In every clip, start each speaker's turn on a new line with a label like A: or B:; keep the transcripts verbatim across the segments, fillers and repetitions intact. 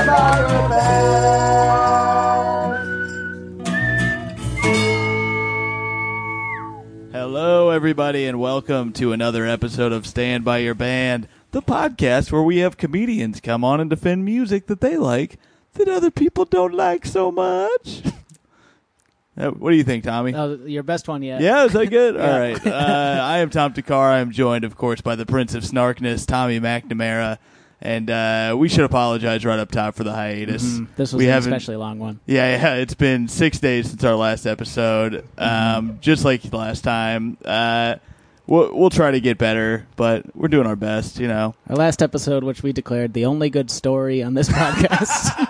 A: Stand by your band.
B: Hello, everybody, and welcome to another episode of Stand By Your Band, the podcast where we have comedians come on and defend music that they like that other people don't like so much. Uh, what do you think, Tommy?
C: Oh, your best one yet.
B: Yeah, is that good?
C: Yeah.
B: All right. Uh, I am Tom Takar. I am joined, of course, by the Prince of Snarkness, Tommy McNamara. And uh, we should apologize right up top for the hiatus.
C: Mm-hmm. This was
B: we
C: an
B: haven't-
C: especially long one.
B: Yeah, yeah. It's been six days since our last episode. Um,
C: Mm-hmm.
B: just like last time. Uh, we'll, we'll try to get better, but we're doing our best, you know.
C: Our last episode, which we declared the only good story on this podcast.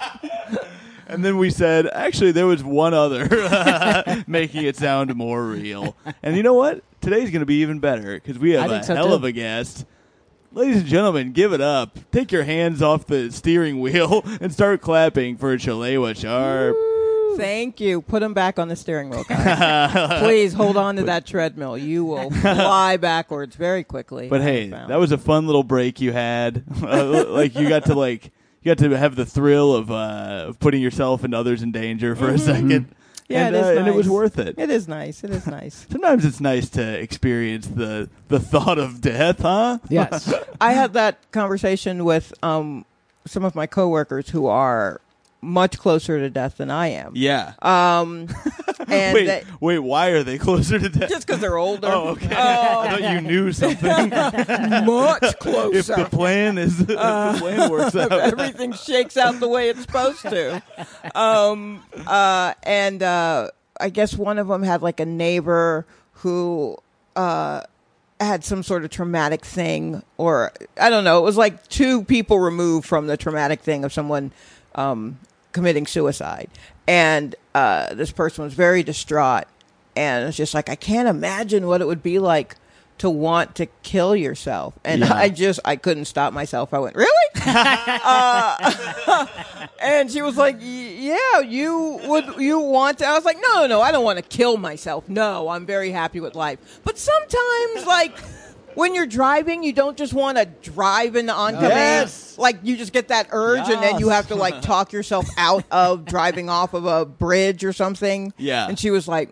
B: And then we said, actually, there was one other, making it sound more real. And you know what? Today's going to be even better because we have
C: I
B: a
C: think so,
B: hell
C: too.
B: of a guest. Ladies and gentlemen, give it up. Take your hands off the steering wheel and start clapping for Shalewa Sharp.
D: Thank you. Put him back on the steering wheel, guys. Please hold on to that treadmill. You will fly backwards very quickly.
B: But hey, that was a fun little break you had. Uh, like you got to like you got to have the thrill of uh, of putting yourself and others in danger for a second.
D: Yeah,
B: and,
D: it is
B: uh, and it was
D: nice.
B: worth it.
D: It is nice. It is nice.
B: Sometimes it's nice to experience the the thought of death, huh?
C: Yes.
D: I had that conversation with um, some of my coworkers who are much closer to death than I am.
B: Yeah.
D: Um, and
B: wait,
D: they,
B: wait. Why are they closer to death?
D: just because they're older.
B: Oh, okay.
D: Oh.
B: I thought you knew something.
D: Much closer.
B: If the plan is, if the plan works out.
D: Everything shakes out the way it's supposed to. Um, uh, and uh, I guess one of them had like a neighbor who uh, had some sort of traumatic thing, or I don't know. It was like two people removed from the traumatic thing of someone um, committing suicide. And uh, this person was very distraught. And it's just like, I can't imagine what it would be like to want to kill yourself. And
B: Yeah.
D: I just, I couldn't stop myself. I went, really? uh, and she was like, yeah, you would, you want to? I was like, no, no, no, I don't want to kill myself. No, I'm very happy with life. But sometimes, like, when you're driving, you don't just want to drive into oncoming.
B: Yes.
D: Like, you just get that urge, and then you
C: Yes.
D: have to, like, talk yourself out of driving off of a bridge or something.
B: Yeah.
D: And she was like,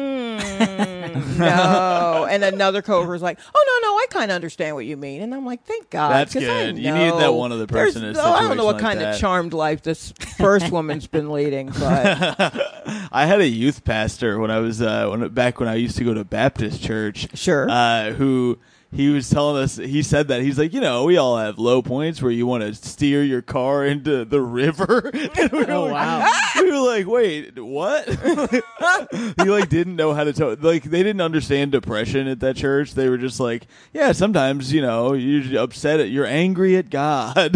D: mm, no. And another coworker was like, oh, no, no, I kind of understand what you mean. And I'm like, thank God.
B: That's
D: 'cause I
B: good. You needed that
D: know
B: one other person
D: there's-
B: in a
D: oh, I don't know what
B: situation like
D: kind
B: that.
D: of charmed life this first woman's been leading, but
B: I had a youth pastor when I was uh, when back when I used to go to Baptist church.
D: Sure.
B: Uh, who he was telling us, he said that he's like, you know, we all have low points where you want to steer your car into the river. And we were
C: Oh,
B: like,
C: wow.
B: we were like, wait, what? He like didn't know how to tell. Like they didn't understand depression at that church. They were just like, yeah, sometimes you know you're upset at, you're angry at God.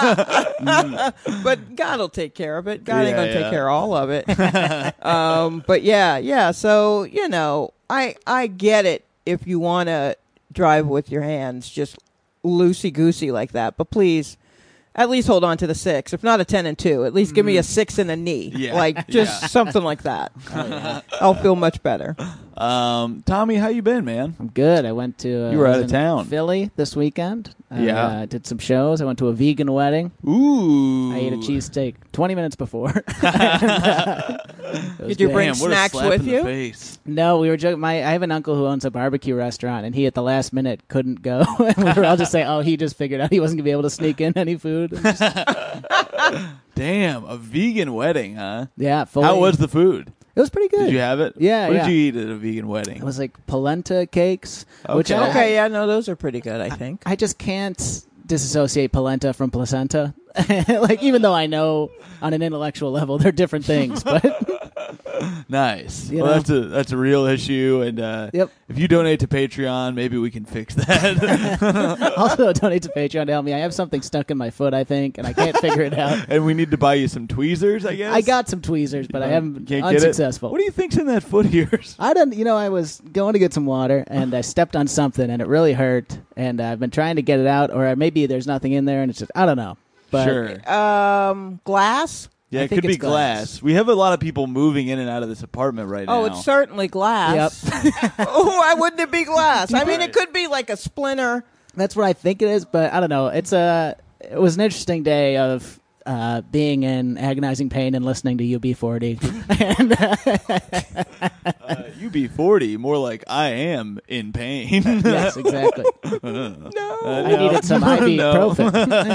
D: but God will take care of it. God ain't
B: Yeah,
D: gonna
B: yeah.
D: take care of all of it. um, but yeah, yeah. So you know, I I get it if you want to drive with your hands just loosey goosey like that. But please, at least hold on to the six. If not a ten and two, at least give me a six and a knee.
B: Yeah.
D: Like just
B: Yeah.
D: something like that. I'll feel much better.
B: Um, Tommy, how you been, man?
C: I'm good. I went to uh,
B: You were
C: I was
B: out of
C: in
B: town.
C: Philly this weekend. I,
B: Yeah.
C: uh, did some shows. I went to a vegan wedding.
B: Ooh,
C: I ate a cheesesteak twenty minutes before. It was
D: Did you
C: good.
D: bring
B: Damn, what a
D: snacks
B: slap
D: with
B: in the
D: you?
B: face.
C: No, we were joking. My I have an uncle who owns a barbecue restaurant, and he at the last minute couldn't go. And we were all just saying, "Oh, he just figured out he wasn't gonna be able to sneak in any food." And just-
B: Damn, a vegan wedding, huh?
C: yeah, fully.
B: How was the food?
C: It was pretty good.
B: Did you have it?
C: Yeah,
B: What
C: yeah.
B: did you eat at a vegan wedding?
C: It was like polenta cakes, which
B: Okay.
C: I,
D: Okay, yeah, no, those are pretty good. I think.
C: I just can't disassociate polenta from placenta. Like, even though I know on an intellectual level they're different things, but
B: Nice.
C: You
B: well,
C: know?
B: that's a that's a real issue, and uh,
C: Yep.
B: if you donate to Patreon, maybe we can fix that.
C: also donate to Patreon to help me. I have something stuck in my foot, I think, and I can't figure it out.
B: And we need to buy you some tweezers, I guess.
C: I got some tweezers, but I haven't
B: Can't get it?
C: unsuccessful.
B: What do you think's in that foot of yours?
C: I don't, you know, I was going to get some water and I stepped on something and it really hurt. And I've been trying to get it out, or maybe there's nothing in there and it's just, I don't know. But
B: Sure.
D: Um, glass.
B: Yeah,
C: I
B: it
C: think
B: could be
C: it's
B: glass.
C: glass.
B: We have a lot of people moving in and out of this apartment right now.
D: Oh, it's certainly glass.
C: Yep.
D: Oh, why wouldn't it be glass? I mean,
B: Right.
D: it could be like a splinter.
C: That's what I think it is, but I don't know. It's a, it was an interesting day of uh, being in agonizing pain and listening to U B forty. and, uh,
B: Uh, U B forty, more like I am in pain.
C: yes, exactly.
D: No.
B: Uh,
C: I needed some ibuprofen.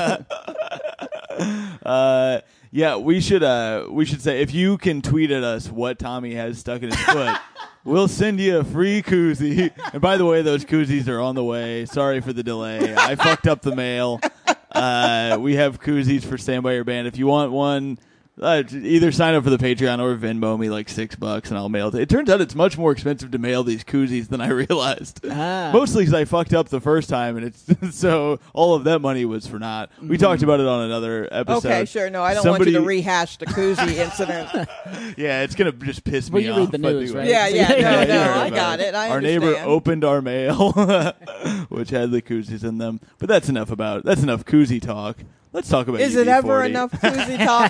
B: uh, yeah, we should uh, we should say if you can tweet at us what Tommy has stuck in his foot, we'll send you a free koozie. And by the way, those koozies are on the way. Sorry for the delay. I fucked up the mail. Uh, we have koozies for Stand By Your Band. If you want one, uh, either sign up for the Patreon or Venmo me like six bucks and I'll mail it. It turns out it's much more expensive to mail these koozies than I realized.
C: Ah.
B: Mostly because I fucked up the first time, and it's so all of that money was for naught. We talked about it on another episode.
D: Okay, sure. No, I don't
B: Somebody,
D: want you to rehash the koozie incident.
B: Yeah, it's gonna just piss
C: Well,
B: me
C: you
B: off.
C: read the
B: but
C: news,
B: anyway.
C: right?
D: Yeah, yeah, no,
B: Yeah,
D: no,
B: you heard
D: I
B: about
D: got it. I
B: Our
D: understand.
B: neighbor opened our mail, which had the koozies in them. But that's enough about that's enough koozie talk. Let's talk about
D: Is
B: U B
D: it ever
B: forty.
D: enough koozie talk?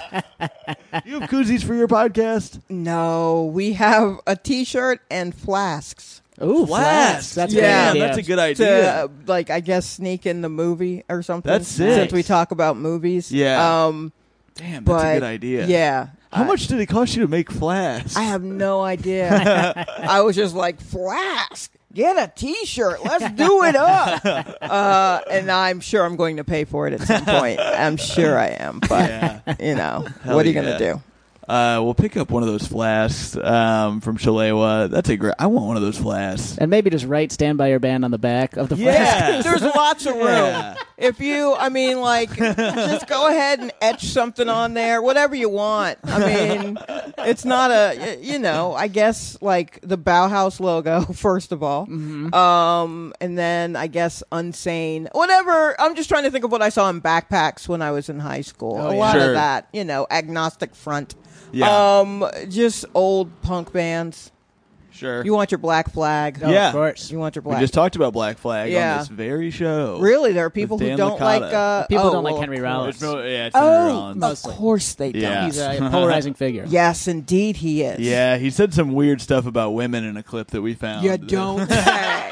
B: You have koozies for your podcast?
D: No, we have a T-shirt and flasks
C: Ooh,
B: Flasks.
C: flasks. That's a
D: Yeah,
C: good
B: Damn,
C: idea.
B: that's a good
D: to,
B: idea.
D: uh, like, I guess, sneak in the movie or something.
B: That's sick.
D: Since we talk about movies.
B: Yeah.
D: Um,
B: Damn, that's
D: but
B: a good idea.
D: Yeah.
B: How
D: I-
B: much did it cost you to make flasks?
D: I have no idea. I was just like, flask. Get a T-shirt. Let's do it up. Uh, and I'm sure I'm going to pay for it at some point. I'm sure I am. But,
B: Yeah.
D: you know,
B: Hell
D: what are you
B: yeah.
D: going to do?
B: Uh, we'll pick up one of those flasks um, from Shalewa. That's a great. I want one of those flasks.
C: And maybe just write Stand By Your Band on the back of the flask.
B: Yeah.
D: There's lots of room.
B: Yeah.
D: If you, I mean, like, just go ahead and etch something on there, whatever you want. I mean, it's not a, you know, I guess, like, the Bauhaus logo, first of all.
C: Mm-hmm.
D: Um, and then, I guess, Unsane. Whatever. I'm just trying to think of what I saw in backpacks when I was in high school.
C: Oh,
D: a
C: yeah.
D: lot
B: Sure.
D: of that, you know, Agnostic Front.
B: Yeah.
D: Um, just old punk bands.
B: Sure.
D: You want your Black Flag.
C: Oh,
B: Yeah.
C: of course.
D: You want your
B: we
D: Black
B: just talked about Black Flag
D: Yeah.
B: on this very show.
D: Really? There are people
B: With
D: who
B: Dan
D: don't
B: Licata.
D: like... Uh,
C: People
D: oh,
C: don't like
D: well,
C: Henry
D: of
C: Rollins.
B: It's no, yeah, it's Henry
D: Oh,
B: Rollins.
D: of
C: Mostly.
D: course they don't.
B: Yeah.
C: He's a polarizing figure.
D: Yes, indeed he is.
B: Yeah, he said some weird stuff about women in a clip that we found.
D: You don't say.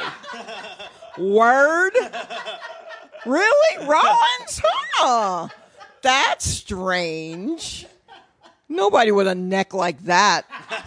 D: Word? Really? Rollins? Huh. That's strange. Nobody with a neck like that.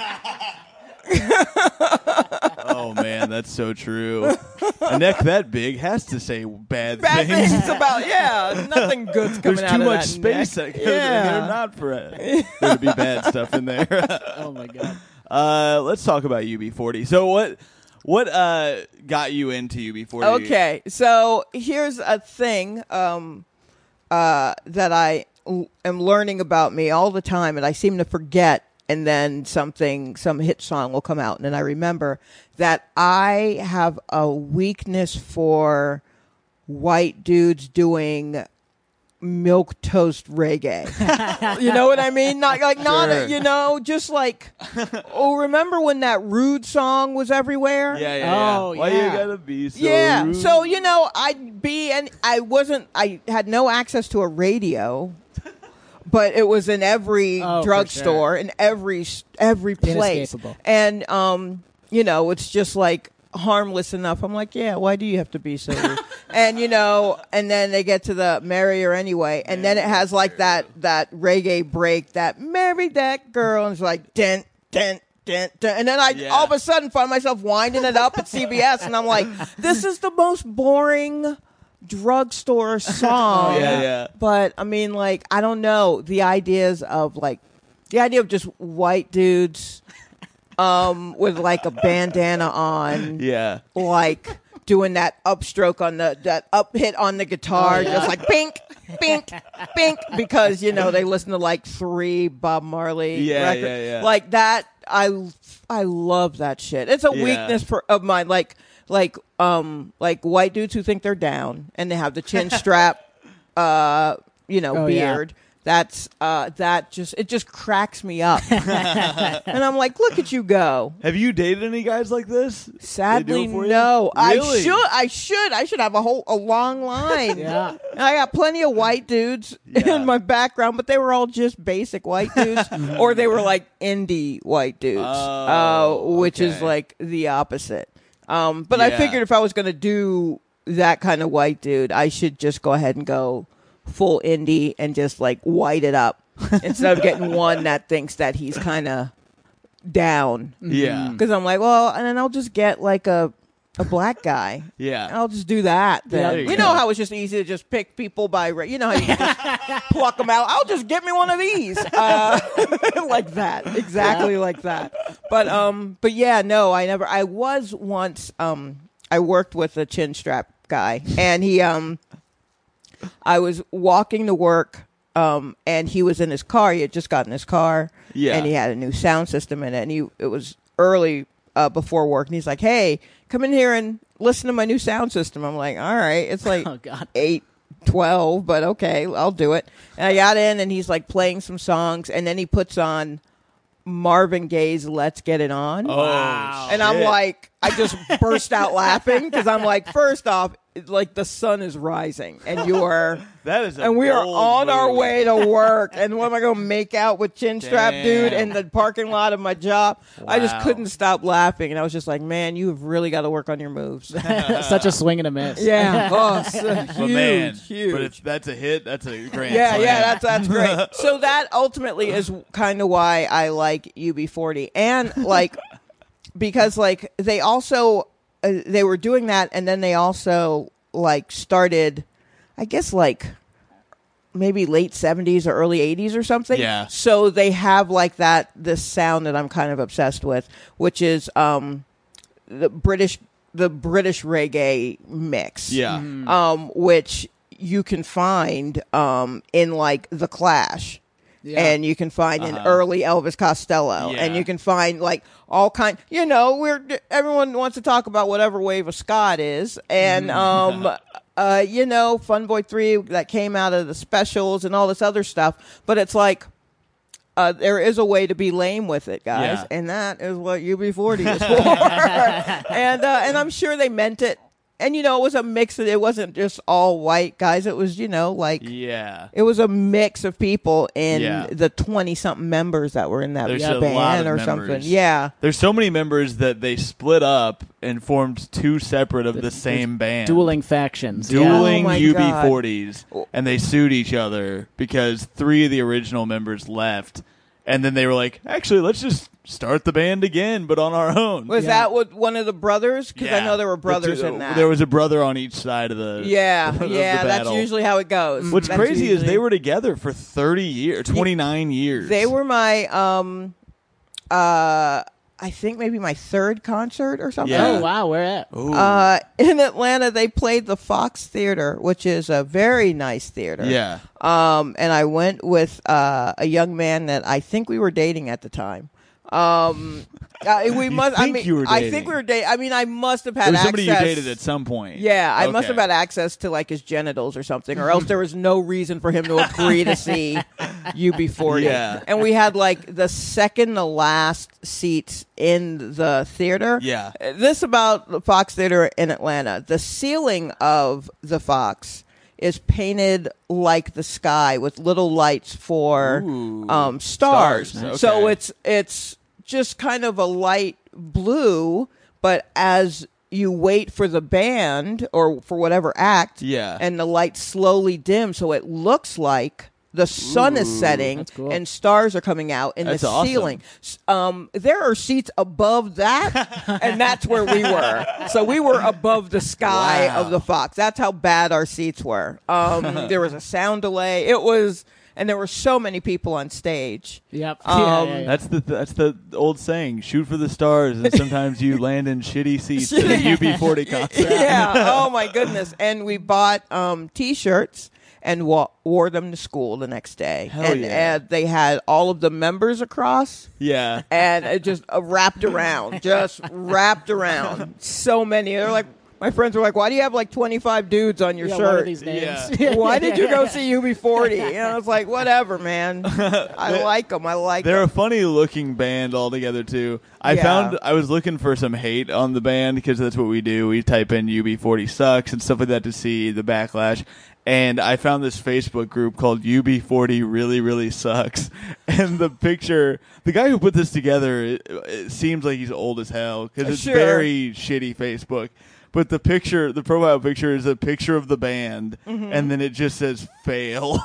B: Oh man, that's so true. A neck that big has to say bad,
D: Bad
B: things.
D: things about, yeah, nothing good's coming
B: There's
D: out
B: too
D: of
B: much
D: that
B: space
D: neck.
B: that goes in there,
D: Yeah.
B: not for it. There to be bad stuff in there.
C: Oh, my God.
B: Uh, let's talk about U B forty. So what what uh, got you into U B forty?
D: Okay, so here's a thing um, uh, that I l- am learning about me all the time, and I seem to forget. And then something, some hit song will come out, and then I remember that I have a weakness for white dudes doing milk toast reggae. You know what I mean? Not like not
B: Sure.
D: a, you know, just like oh, remember when that Rude song was everywhere?
B: Yeah, yeah, yeah.
C: Oh,
B: Why
C: yeah.
B: you gotta be so
D: Yeah.
B: rude?
D: So, you know, I'd be, and I wasn't, I had no access to a radio, but it was in every
C: Oh, for
D: drugstore,
C: sure.
D: in every, s- every place.
C: Inescapable.
D: And, um, you know, it's just like harmless enough. I'm like, yeah, why do you have to be so rude? And, you know, and then they get to the marry her anyway. And then it has like that, that reggae break, that marry that girl. And it's like, dent, dent. Dun, dun. And then I
B: Yeah.
D: all of a sudden find myself winding it up at C B S, and I'm like, "This is the most boring drugstore song."
B: Oh, yeah, yeah.
D: But I mean, like, I don't know the ideas of like the idea of just white dudes, um, with like a bandana on,
B: Yeah.
D: like doing that upstroke on the that up hit on the guitar,
C: Oh, yeah.
D: just like bink, bink, bink, because you know they listen to like three Bob Marley
B: Yeah,
D: records,
B: yeah, yeah.
D: like that. I I love that shit. It's a
B: Yeah.
D: weakness for, of mine. Like like um like white dudes who think they're down and they have the chin strap, uh, you know,
C: Oh, yeah.
D: beard. That's uh, that just it just cracks me up, and I'm like, look at you go.
B: Have you dated any guys like this? They do
D: Sadly,
B: it for you?
D: no.
B: Really?
D: I should. I should. I should have a whole a long line.
C: Yeah.
D: And I got plenty of white dudes
B: Yeah.
D: in my background, but they were all just basic white dudes, or they were like indie white dudes,
B: Oh,
D: uh, which is
B: okay.
D: like the opposite. Um, but I
B: Yeah.
D: figured if I was going to do that kind of white dude, I should just go ahead and go full indie and just like white it up instead of getting one that thinks that he's kind of down.
B: Yeah.
D: Because I'm like, well, and then I'll just get like a a black guy.
B: Yeah.
D: I'll just do that. Then.
B: There you
D: You
B: go.
D: know how it's just easy to just pick people by, ra- you know how you can just pluck them out. I'll just get me one of these, uh, like that, exactly yeah. like that. But um, but yeah, no, I never. I was once. Um, I worked with a chin strap guy, and he um, I was walking to work. Um, and he was in his car. He had just gotten his car.
B: Yeah.
D: And he had a new sound system in it. And he it was early uh, before work, and he's like, "Hey, come in here and listen to my new sound system." I'm like, all right. It's like
C: oh, God.
D: eight twelve, but okay, I'll do it. And I got in, and he's like playing some songs, and then he puts on Marvin Gaye's Let's Get It On.
B: Oh, wow.
D: And I'm like, I just burst out laughing because I'm like, first off, like the sun is rising, and you are...
B: That is a
D: and we are
B: bold
D: on
B: move.
D: our way to work. And what am I going to make out with Chin Strap Dude in the parking lot of my job?
B: Wow.
D: I just couldn't stop laughing. And I was just like, man, you have really got to work on your moves.
C: Such a swing and a miss.
D: Yeah. Oh, so
B: But
D: huge,
B: man,
D: huge.
B: but if that's a hit, that's a grand
D: yeah,
B: slam.
D: yeah, that's that's great. So that ultimately is kind of why I like U B forty. And like, because like they also, uh, they were doing that. And then they also like started, I guess like maybe late seventies or early eighties or something.
B: Yeah.
D: So they have like that, this sound that I'm kind of obsessed with, which is um, the British, the British reggae mix.
B: Yeah.
C: Mm-hmm.
D: Um, which you can find um, in like The Clash.
C: Yeah.
D: And you can find
B: Uh-huh.
D: in early Elvis Costello,
B: Yeah.
D: and you can find like all kind. You know, we're everyone wants to talk about whatever wave of ska it is, and um, uh, you know, Fun Boy Three that came out of the specials and all this other stuff. But it's like uh, there is a way to be lame with it, guys,
B: Yeah.
D: and that is what U B forty is for. and uh, and I'm sure they meant it. And, you know, it was a mix. Of, it wasn't just all white guys. It was, you know, like...
B: Yeah.
D: It was a mix of people in
B: Yeah.
D: the twenty-something members that were in that
B: There's a
D: band
B: lot of
D: or
B: members.
D: something. Yeah.
B: There's so many members that they split up and formed two separate of the
C: There's
B: same band.
C: Dueling factions. yeah.
B: Dueling
D: Oh my
B: U B
D: God.
B: forties. And they sued each other because three of the original members left. And then they were like, actually, let's just start the band again, but on our own.
D: Was
C: Yeah.
D: that what one of the brothers? Because I
B: Yeah.
D: know there were
B: The
D: brothers
B: two-
D: in that.
B: There was a brother on each side of the
D: yeah,
B: of the
D: yeah. That's
B: battle.
D: usually how it goes.
B: What's
D: That's
B: crazy is
D: usually-
B: they were together for thirty years, twenty-nine years.
D: They were my um, uh, I think maybe my third concert or something.
B: Yeah.
C: Oh, wow. Where at?
B: Ooh.
D: Uh, in Atlanta, they played the Fox Theater, which is a very nice theater.
B: yeah.
D: Um, and I went with uh, a young man that I think we were dating at the time. Um, uh, we must. I
B: think
D: mean,
B: you were
D: I
B: dating.
D: think we were dating. I mean, I must have
B: It
D: had
B: was
D: access.
B: somebody you dated at some point.
D: Yeah, I must
B: Okay.
D: have had access to like his genitals or something, or else there was no reason for him to agree to see U B forty.
B: Yeah.
D: And we had like the second to last seats in the theater.
B: Yeah.
D: Uh, This about the Fox Theater in Atlanta. The ceiling of the Fox is painted like the sky with little lights for
B: Ooh.
D: um, stars.
B: Stars,
D: So
B: okay.
D: it's it's just kind of a light blue, but as you wait for the band or for whatever act,
B: Yeah.
D: and the lights slowly dim, so it looks like the sun is
B: Ooh.
D: setting
C: That's cool.
D: and stars are coming out in
B: That's
D: the
B: awesome.
D: ceiling. S- Um, there are seats above that, and that's where we were. So we were above the sky
B: Wow.
D: of the Fox. That's how bad our seats were. Um, there was a sound delay. It was, and there were so many people on stage.
C: Yep.
D: Um,
C: yeah, yeah, yeah.
B: That's the that's the old saying: shoot for the stars, and sometimes you land in shitty seats at a U B forty concert.
D: Yeah. Oh my goodness. And we bought um, T-shirts and wa- wore them to school the next day.
B: Hell
D: and,
B: yeah.
D: and they had all of the members across.
B: Yeah.
D: And it just uh, wrapped around, just wrapped around. So many. They're like, my friends were like, "Why do you have like twenty-five dudes on your
C: Yeah, what are
D: shirt?
C: these names?
B: Yeah.
D: Why did you go see U B forty?" And I was like, "Whatever, man. I like them. I like
B: They're
D: them."
B: a funny looking band altogether too. I
D: Yeah.
B: found I was looking for some hate on the band because that's what we do. We type in U B forty sucks and stuff like that to see the backlash. And I found this Facebook group called U B forty really, really sucks. And the picture, the guy who put this together, it, it seems like he's old as hell because it's
D: Sure.
B: very shitty Facebook. but the picture, the profile picture is a picture of the band,
D: Mm-hmm.
B: and then it just says "fail."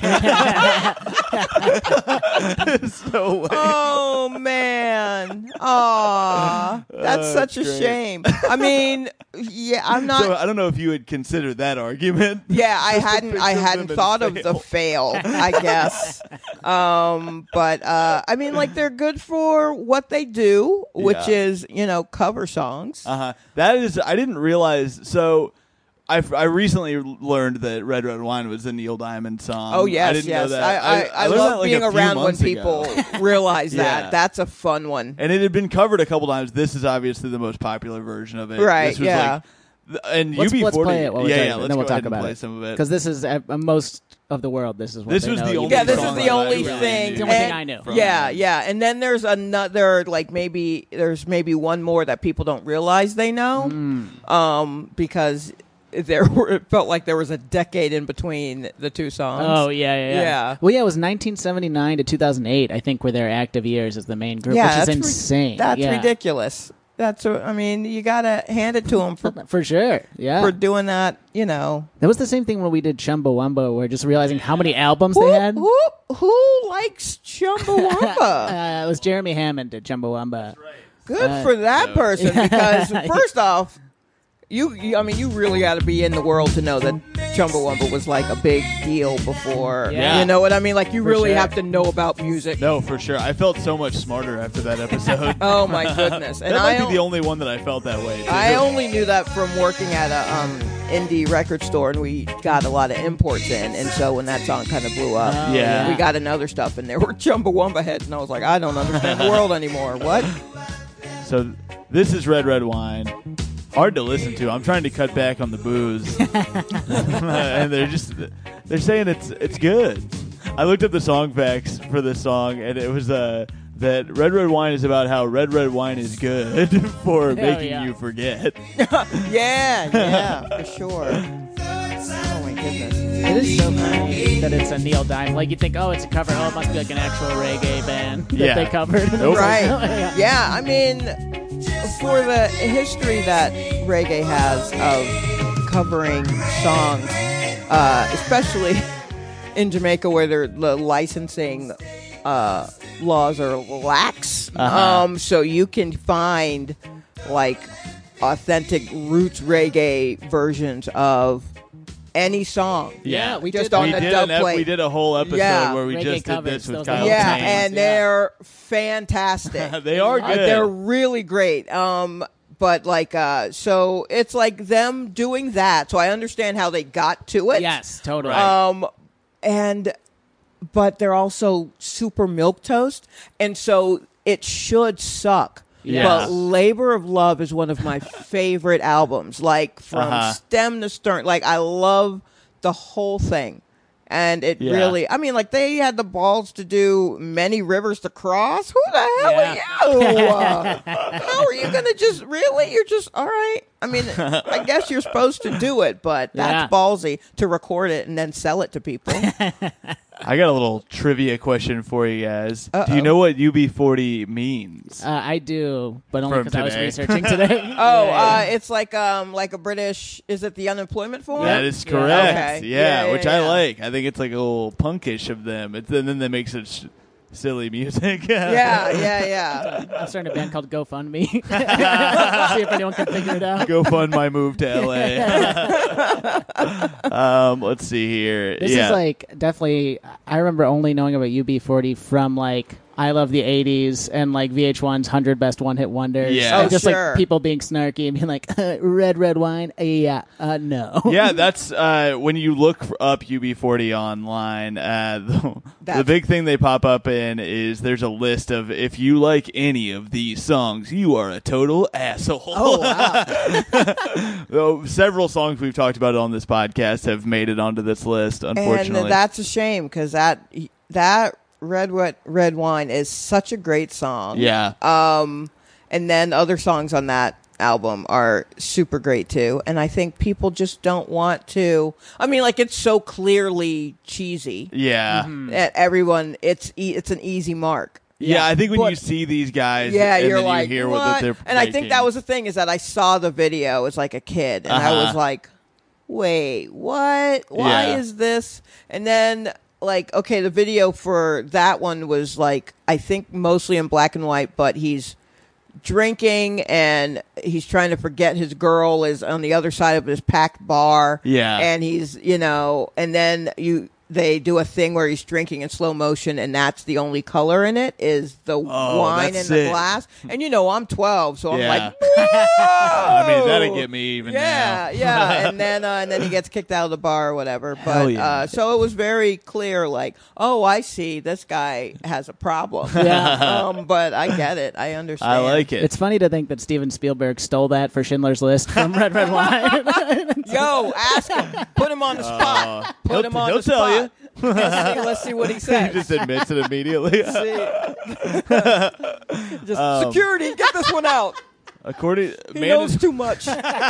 B: So
D: Oh man! Aw, that's
B: Oh,
D: such a
B: great.
D: shame. I mean, yeah, I'm not.
B: So I don't know if you had considered that argument.
D: Yeah, I
B: Just a
D: hadn't.
B: picture
D: I
B: of
D: hadn't
B: them
D: thought
B: and
D: of the fail. I guess. Um, but uh, I mean, like they're good for what they do, which
B: Yeah.
D: is you know cover songs.
B: Uh huh. That is, I didn't realize. So, I, I recently learned that "Red Red Wine" was a Neil Diamond song.
D: Oh yes,
B: I didn't
D: yes.
B: know that.
D: I I, I,
B: learned
D: love
B: that, like,
D: being
B: a few
D: around when
B: months
D: people
B: ago.
D: realize that.
B: Yeah.
D: That's a fun one.
B: And it had been covered a couple times. This is obviously the most popular version of it.
D: Right,
B: This was
D: yeah.
B: Like, th- and
C: Let's,
B: U B
C: let's
B: forty.
C: play it while we're
B: yeah,
C: talking,
B: yeah.
C: and
B: Let's
C: then we'll
B: go
C: talk
B: ahead and
C: about
B: play
C: it.
B: some of it.
C: Because this is uh, most of the world. This is what
B: This
C: they
B: was
C: know
B: the
C: you
B: only
D: Yeah, this
C: do.
D: is
B: song
D: the
B: that I
D: only
B: really
D: thing.
B: knew.
C: The only thing
D: And-
C: I knew.
B: from
D: Yeah,
B: them.
D: yeah, and then there's another, like maybe there's maybe one more that people don't realize they know,
C: Mm.
D: um, because there were it felt like there was a decade in between the two songs.
C: Oh yeah, yeah, yeah,
D: Yeah.
C: Well, yeah, it was nineteen seventy-nine to two thousand eight. I think were their active years as the main group,
D: yeah,
C: which is
D: that's ri-
C: insane.
D: that's
C: yeah.
D: ridiculous. That's a, I mean, you gotta hand it to them for
C: For sure, yeah.
D: for doing that. You know,
C: That was the same thing when we did Chumbawamba. We're just realizing how many albums
D: who
C: they had.
D: who, who likes Chumbawamba?
C: Uh, it was Jeremy Hammond did Chumbawamba.
D: Good
C: Uh,
D: for that
B: so-
D: person because first off, you, you I mean you really got to be in the world to know that Chumbawamba was like a big deal before.
C: Yeah.
D: You know what I mean? Like you
C: For
D: really
C: sure.
D: have to know about music.
B: No, for sure. I felt so much smarter after that episode.
D: Oh my goodness! And
B: that
D: I
B: might be
D: on-
B: the only one that I felt that way. Too.
D: I only knew that from working at a um, indie record store, and we got a lot of imports in, and so when that song kind of blew up,
C: Oh,
B: Yeah.
D: we got in other stuff, and there were Chumbawamba heads, and I was like, I don't understand the world anymore. What?
B: So this is Red Red Wine. Hard to listen to. I'm trying to cut back on the booze, and they're just they're saying it's it's good. I looked up the song facts for this song, and it was uh, that Red Red Wine is about how red red wine is good for making
C: yeah.
B: you forget.
D: Yeah, yeah, for sure. Oh my goodness.
C: It is so funny that it's a Neil Diamond. Like you think, oh, it's a cover. Oh, it must be like an actual reggae band that
B: Yeah.
C: they covered.
B: Nope.
D: Right.
C: yeah.
D: Yeah, I mean, for the history that reggae has of covering songs, uh, especially in Jamaica where their the licensing uh, laws are lax,
B: Uh-huh.
D: um, so you can find like authentic roots reggae versions of any song.
C: Yeah, we
D: Just
C: did.
D: on
B: we
D: the
B: did
D: dub
B: an ep-
D: plate.
B: we did a whole episode
D: Yeah.
B: where we
C: Reggae
B: just did
C: covers,
B: this with
C: those
B: Kyle
C: are
D: Yeah,
B: Thames.
D: and
C: Yeah.
D: they're fantastic.
B: they are
D: Uh,
B: good.
D: they're really great. Um, but like, uh, so it's like them doing that. So I understand how they got to it.
C: Yes, totally.
B: Right.
D: Um, and but they're also super milquetoast, and so it should suck.
B: Yeah.
D: But Labor of Love is one of my favorite albums. Like from
B: Uh-huh.
D: stem to stern. Like I love the whole thing. And it
B: Yeah.
D: really, I mean, like they had the balls to do Many Rivers to Cross. Who the hell
C: Yeah.
D: are you? Uh, how are you going to just, really? You're just, all right. I mean, I guess you're supposed to do it, but that's
C: Yeah.
D: ballsy to record it and then sell it to people.
B: I got a little trivia question for you guys. Do
D: Uh-oh.
B: you know what U B forty means?
C: uh, I do, but only
B: From
C: because I was
B: today.
C: researching today.
D: Oh,
C: Yeah,
D: uh,
C: yeah.
D: it's like um, like a British, is it the unemployment form?
B: That is
C: Yeah.
B: correct.
D: Okay.
B: Yeah,
D: Yeah, yeah,
B: which I
D: yeah.
B: like. I think it's like a little punkish of them. It's, and then they make such silly music.
D: Yeah, yeah, yeah.
C: I'm starting a band called GoFundMe. See if anyone can figure it out.
B: Go fund my move to L A. um, let's see here.
C: This
B: yeah.
C: is like definitely. I remember only knowing about U B forty from like I Love the eighties and like V H one's one hundred Best One Hit Wonders.
B: Yeah.
C: And
D: Oh,
C: just
D: sure.
C: like people being snarky and being like, red, red wine? Yeah, uh, no.
B: yeah, that's uh, when you look f- up U B forty online. Uh, the, the
D: That's-
B: big thing they pop up in is there's a list of if you like any of these songs, you are a total asshole.
D: Oh, wow.
B: Though several songs we've talked about on this podcast have made it onto this list. Unfortunately,
D: And that's a shame because that, that Red, Red, Red Wine is such a great song.
B: yeah.
D: Um, and then other songs on that album are super great too. And I think people just don't want to. I mean, like it's so clearly cheesy
B: Yeah.
C: Mm-hmm.
D: that everyone. It's e- it's an easy mark.
B: Yeah, I think when
D: But-
B: you see these guys,
D: Yeah,
B: and
D: you're
B: then
D: like,
B: you hear
D: what?
B: what they're
D: and I think
B: making.
D: that was the thing is that I saw the video as like a kid, and I
B: Uh-huh.
D: was like, wait, what? Why
B: Yeah.
D: is this? And then like, okay, the video for that one was like, I think mostly in black and white, but he's drinking and he's trying to forget his girl is on the other side of this packed bar.
B: Yeah.
D: And he's, you know, and then you they do a thing where he's drinking in slow motion, and that's the only color in it is the
B: Oh,
D: wine in
B: that's
D: the
B: sick.
D: glass. And you know, I'm twelve, so I'm
B: Yeah.
D: like, whoa!
B: I mean, that'd get me even
D: Yeah,
B: now.
D: yeah. And then uh, and then he gets kicked out of the bar or whatever. But
B: Hell yeah.
D: uh, so it was very clear, like, oh, I see, this guy has a problem.
C: Yeah.
D: um, but I get it. I understand.
B: I like it.
C: It's funny to think that Steven Spielberg stole that for Schindler's List from Red Red Wine.
D: Yo, ask him. Put him on the spot.
B: Uh,
D: Put
B: he'll-
D: him on
B: he'll
D: the
B: tell
D: spot. Let's see, let's see what he
B: he
D: says.
B: just admits it immediately.
D: See. Just
B: Um,
D: security, get this one out.
B: According,
D: He
B: man,
D: knows too much.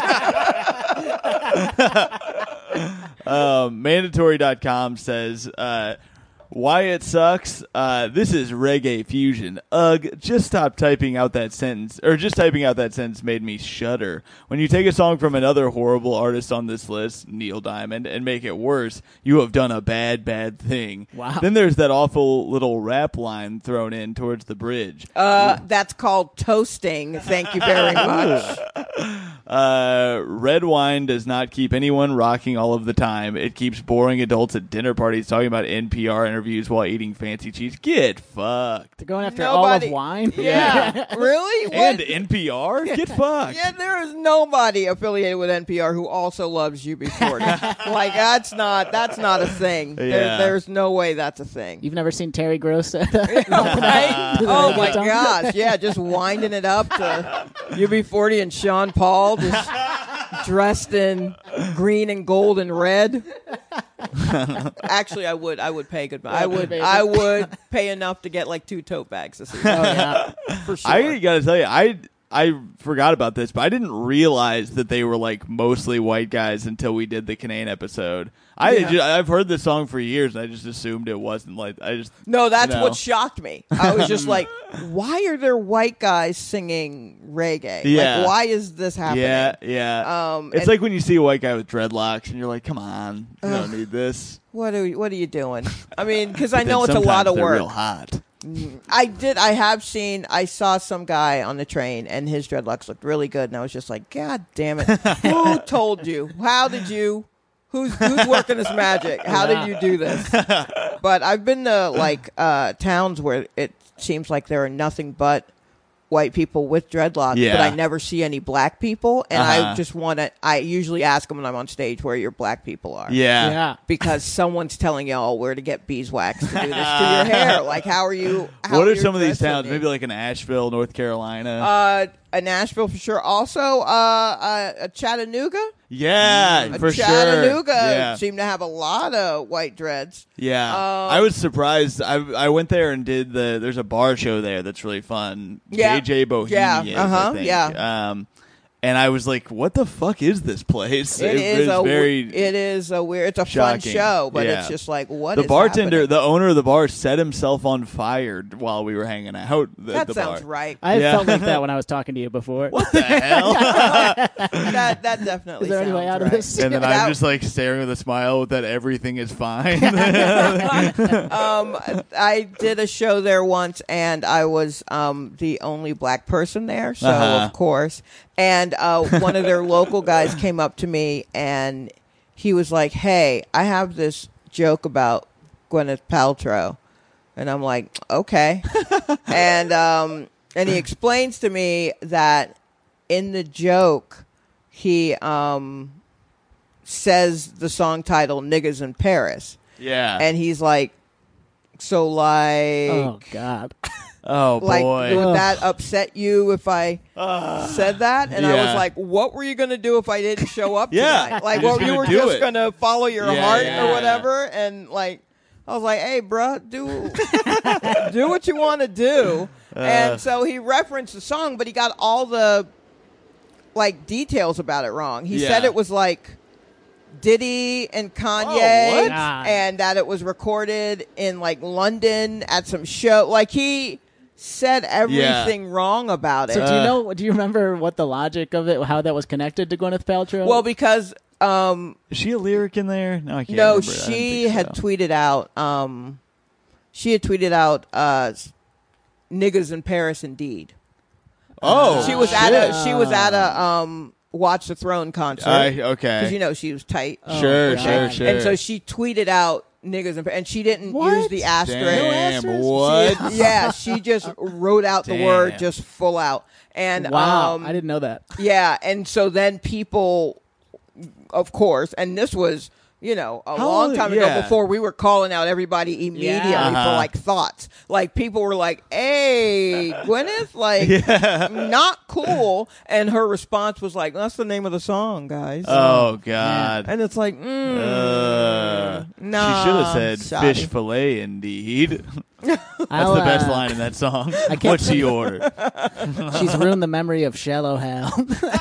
B: um, mandatory dot com says, uh, why it sucks. Uh, this is reggae fusion. Ugh, just stop typing out that sentence, or just typing out that sentence made me shudder. When you take a song from another horrible artist on this list, Neil Diamond, and make it worse, you have done a bad, bad thing.
C: Wow.
B: Then there's that awful little rap line thrown in towards the bridge.
D: Uh, that's called toasting. Thank you very much.
B: Uh, red wine does not keep anyone rocking all of the time. It keeps boring adults at dinner parties talking about N P R interviews while eating fancy cheese. Get fucked.
C: They're going after
D: Nobody-
C: all of wine.
D: Yeah. Really? What?
B: And N P R? Get fucked.
D: Yeah, there is nobody affiliated with N P R who also loves U B forty. Like that's not that's not a thing. There,
B: Yeah.
D: there's no way that's a thing.
C: You've never seen Terry Gross at
D: Right?
C: Do they
D: Oh
C: get
D: my
C: some?
D: gosh! Yeah, just winding it up to U B forty and Sean Paul, just dressed in green and gold and red. Actually, I would I would pay good money. I would I would pay enough to get like two tote bags this season.
C: Oh, yeah.
D: For sure.
B: I gotta tell you, I I forgot about this, but I didn't realize that they were like mostly white guys until we did the Canaan episode. I
D: Yeah.
B: ju- I've heard this song for years, and I just assumed it wasn't like I just
D: No, that's
B: No.
D: what shocked me. I was just like, why are there white guys singing reggae?
B: Yeah.
D: Like, why is this happening?
B: yeah yeah.
D: Um,
B: it's
D: and-
B: like when you see a white guy with dreadlocks, and you're like, come on, you don't need this.
D: What are what are you doing? I mean, because I
B: But then
D: know it's a lot
B: sometimes
D: of
B: they're
D: work.
B: Real hot.
D: I did. I have seen. I saw some guy on the train, and his dreadlocks looked really good, and I was just like, God damn it! Who told you? How did you? Who's who's working this magic? How did you do this? But I've been to like uh, towns where it seems like there are nothing but white people with dreadlocks,
B: Yeah.
D: but I never see any black people, and I
B: Uh-huh.
D: just want to. I usually ask them when I'm on stage where your black people are.
B: Yeah.
C: Yeah.
D: Because someone's telling y'all where to get beeswax to do this to your hair. Like, how are you? How
B: What are
D: you're
B: some of these
D: dressing
B: towns?
D: it?
B: Maybe like in Asheville, North Carolina.
D: uh, uh, Nashville for sure. Also, uh, uh, uh, Chattanooga.
B: yeah,
D: Uh,
B: for sure.
D: Chattanooga
B: Yeah.
D: seem to have a lot of white dreads.
B: Yeah,
D: Um,
B: I was surprised. I I went there and did the. There's a bar show there that's really fun.
D: Yeah.
B: J J Bohemians.
D: Yeah, uh-huh,
B: I think.
D: yeah.
B: Um, and I was like, "What the fuck is this place?"
D: It is
B: was
D: a
B: very.
D: it is a weird. It's a
B: shocking.
D: fun show, but
B: Yeah.
D: it's just like what
B: the
D: is
B: bartender,
D: happening?
B: the owner of the bar, set himself on fire while we were hanging out. At
D: That
B: the
D: sounds
B: bar.
D: right.
C: I
B: Yeah.
C: felt like that when I was talking to you before.
B: What the hell?
D: that that definitely.
C: Is there any way
D: sounds
C: out of
D: right.
C: this?
B: And then
D: That-
B: I'm just like staring with a smile that everything is fine.
D: um, I did a show there once, and I was um, the only black person there, so
B: Uh-huh.
D: of course. And uh, one of their local guys came up to me, and he was like, "Hey, I have this joke about Gwyneth Paltrow," and I'm like, "Okay," and um, and he explains to me that in the joke, he um, says the song title "Niggas in Paris."
B: yeah.
D: And he's like, so like,
C: Oh God.
B: oh
D: like,
B: boy.
D: would that upset you if I said that? And I
B: Yeah.
D: was like, what were you going to do if I didn't show up
B: Yeah.
D: tonight? Like,
B: You're
D: well,
B: just
D: you
B: gonna
D: were
B: do
D: just
B: it.
D: going to follow your
B: Yeah,
D: heart
B: yeah,
D: or
B: yeah.
D: whatever. And like, I was like, hey, bruh, do, do what you want to do.
B: Uh.
D: And so he referenced the song, but he got all the like details about it wrong. He said
B: Yeah.
D: it was like Diddy and Kanye,
B: Oh, what?
C: Ah.
D: and that it was recorded in like London at some show. Like he said everything wrong about it.
C: So do you
B: Uh.
C: know? Do you remember what the logic of it? How that was connected to Gwyneth Paltrow?
D: Well, because um,
B: Is she a lyric in there? No, I can't
D: no,
B: remember. I didn't
D: she
B: think
D: had
B: so.
D: tweeted out. Um, she had tweeted out, uh, "Niggas in Paris, indeed."
B: Oh,
D: she was
B: shit.
D: at a she was at a um, Watch the Throne concert
B: I,
D: because
B: okay.
D: you know she was tight.
B: Sure,
C: God.
B: sure, sure.
D: And so she tweeted out niggas and, and she didn't
C: What?
D: use the asterisk.
B: Damn,
C: asterisk?
B: what?
D: She- yeah, she just wrote out the word
B: Damn.
D: just full out. And
C: wow,
D: um,
C: I didn't know that.
D: yeah, and so then people, of course, and this was, you know, a
B: How
D: long
B: long-
D: time
B: yeah.
D: ago before we were calling out everybody immediately
C: Yeah.
B: Uh-huh.
D: for like thoughts. Like people were like, "Hey, Gwyneth, like not cool," and her response was like, "That's the name of the song, guys."
B: Oh God.
D: and it's like, mm,
B: Uh,
D: nah,
B: she should have said
D: sorry.
B: fish fillet. Indeed, that's
C: I'll,
B: the best
C: uh,
B: line in that song.
C: can't
B: What's she order?
C: She's ruined the memory of Shallow Hal.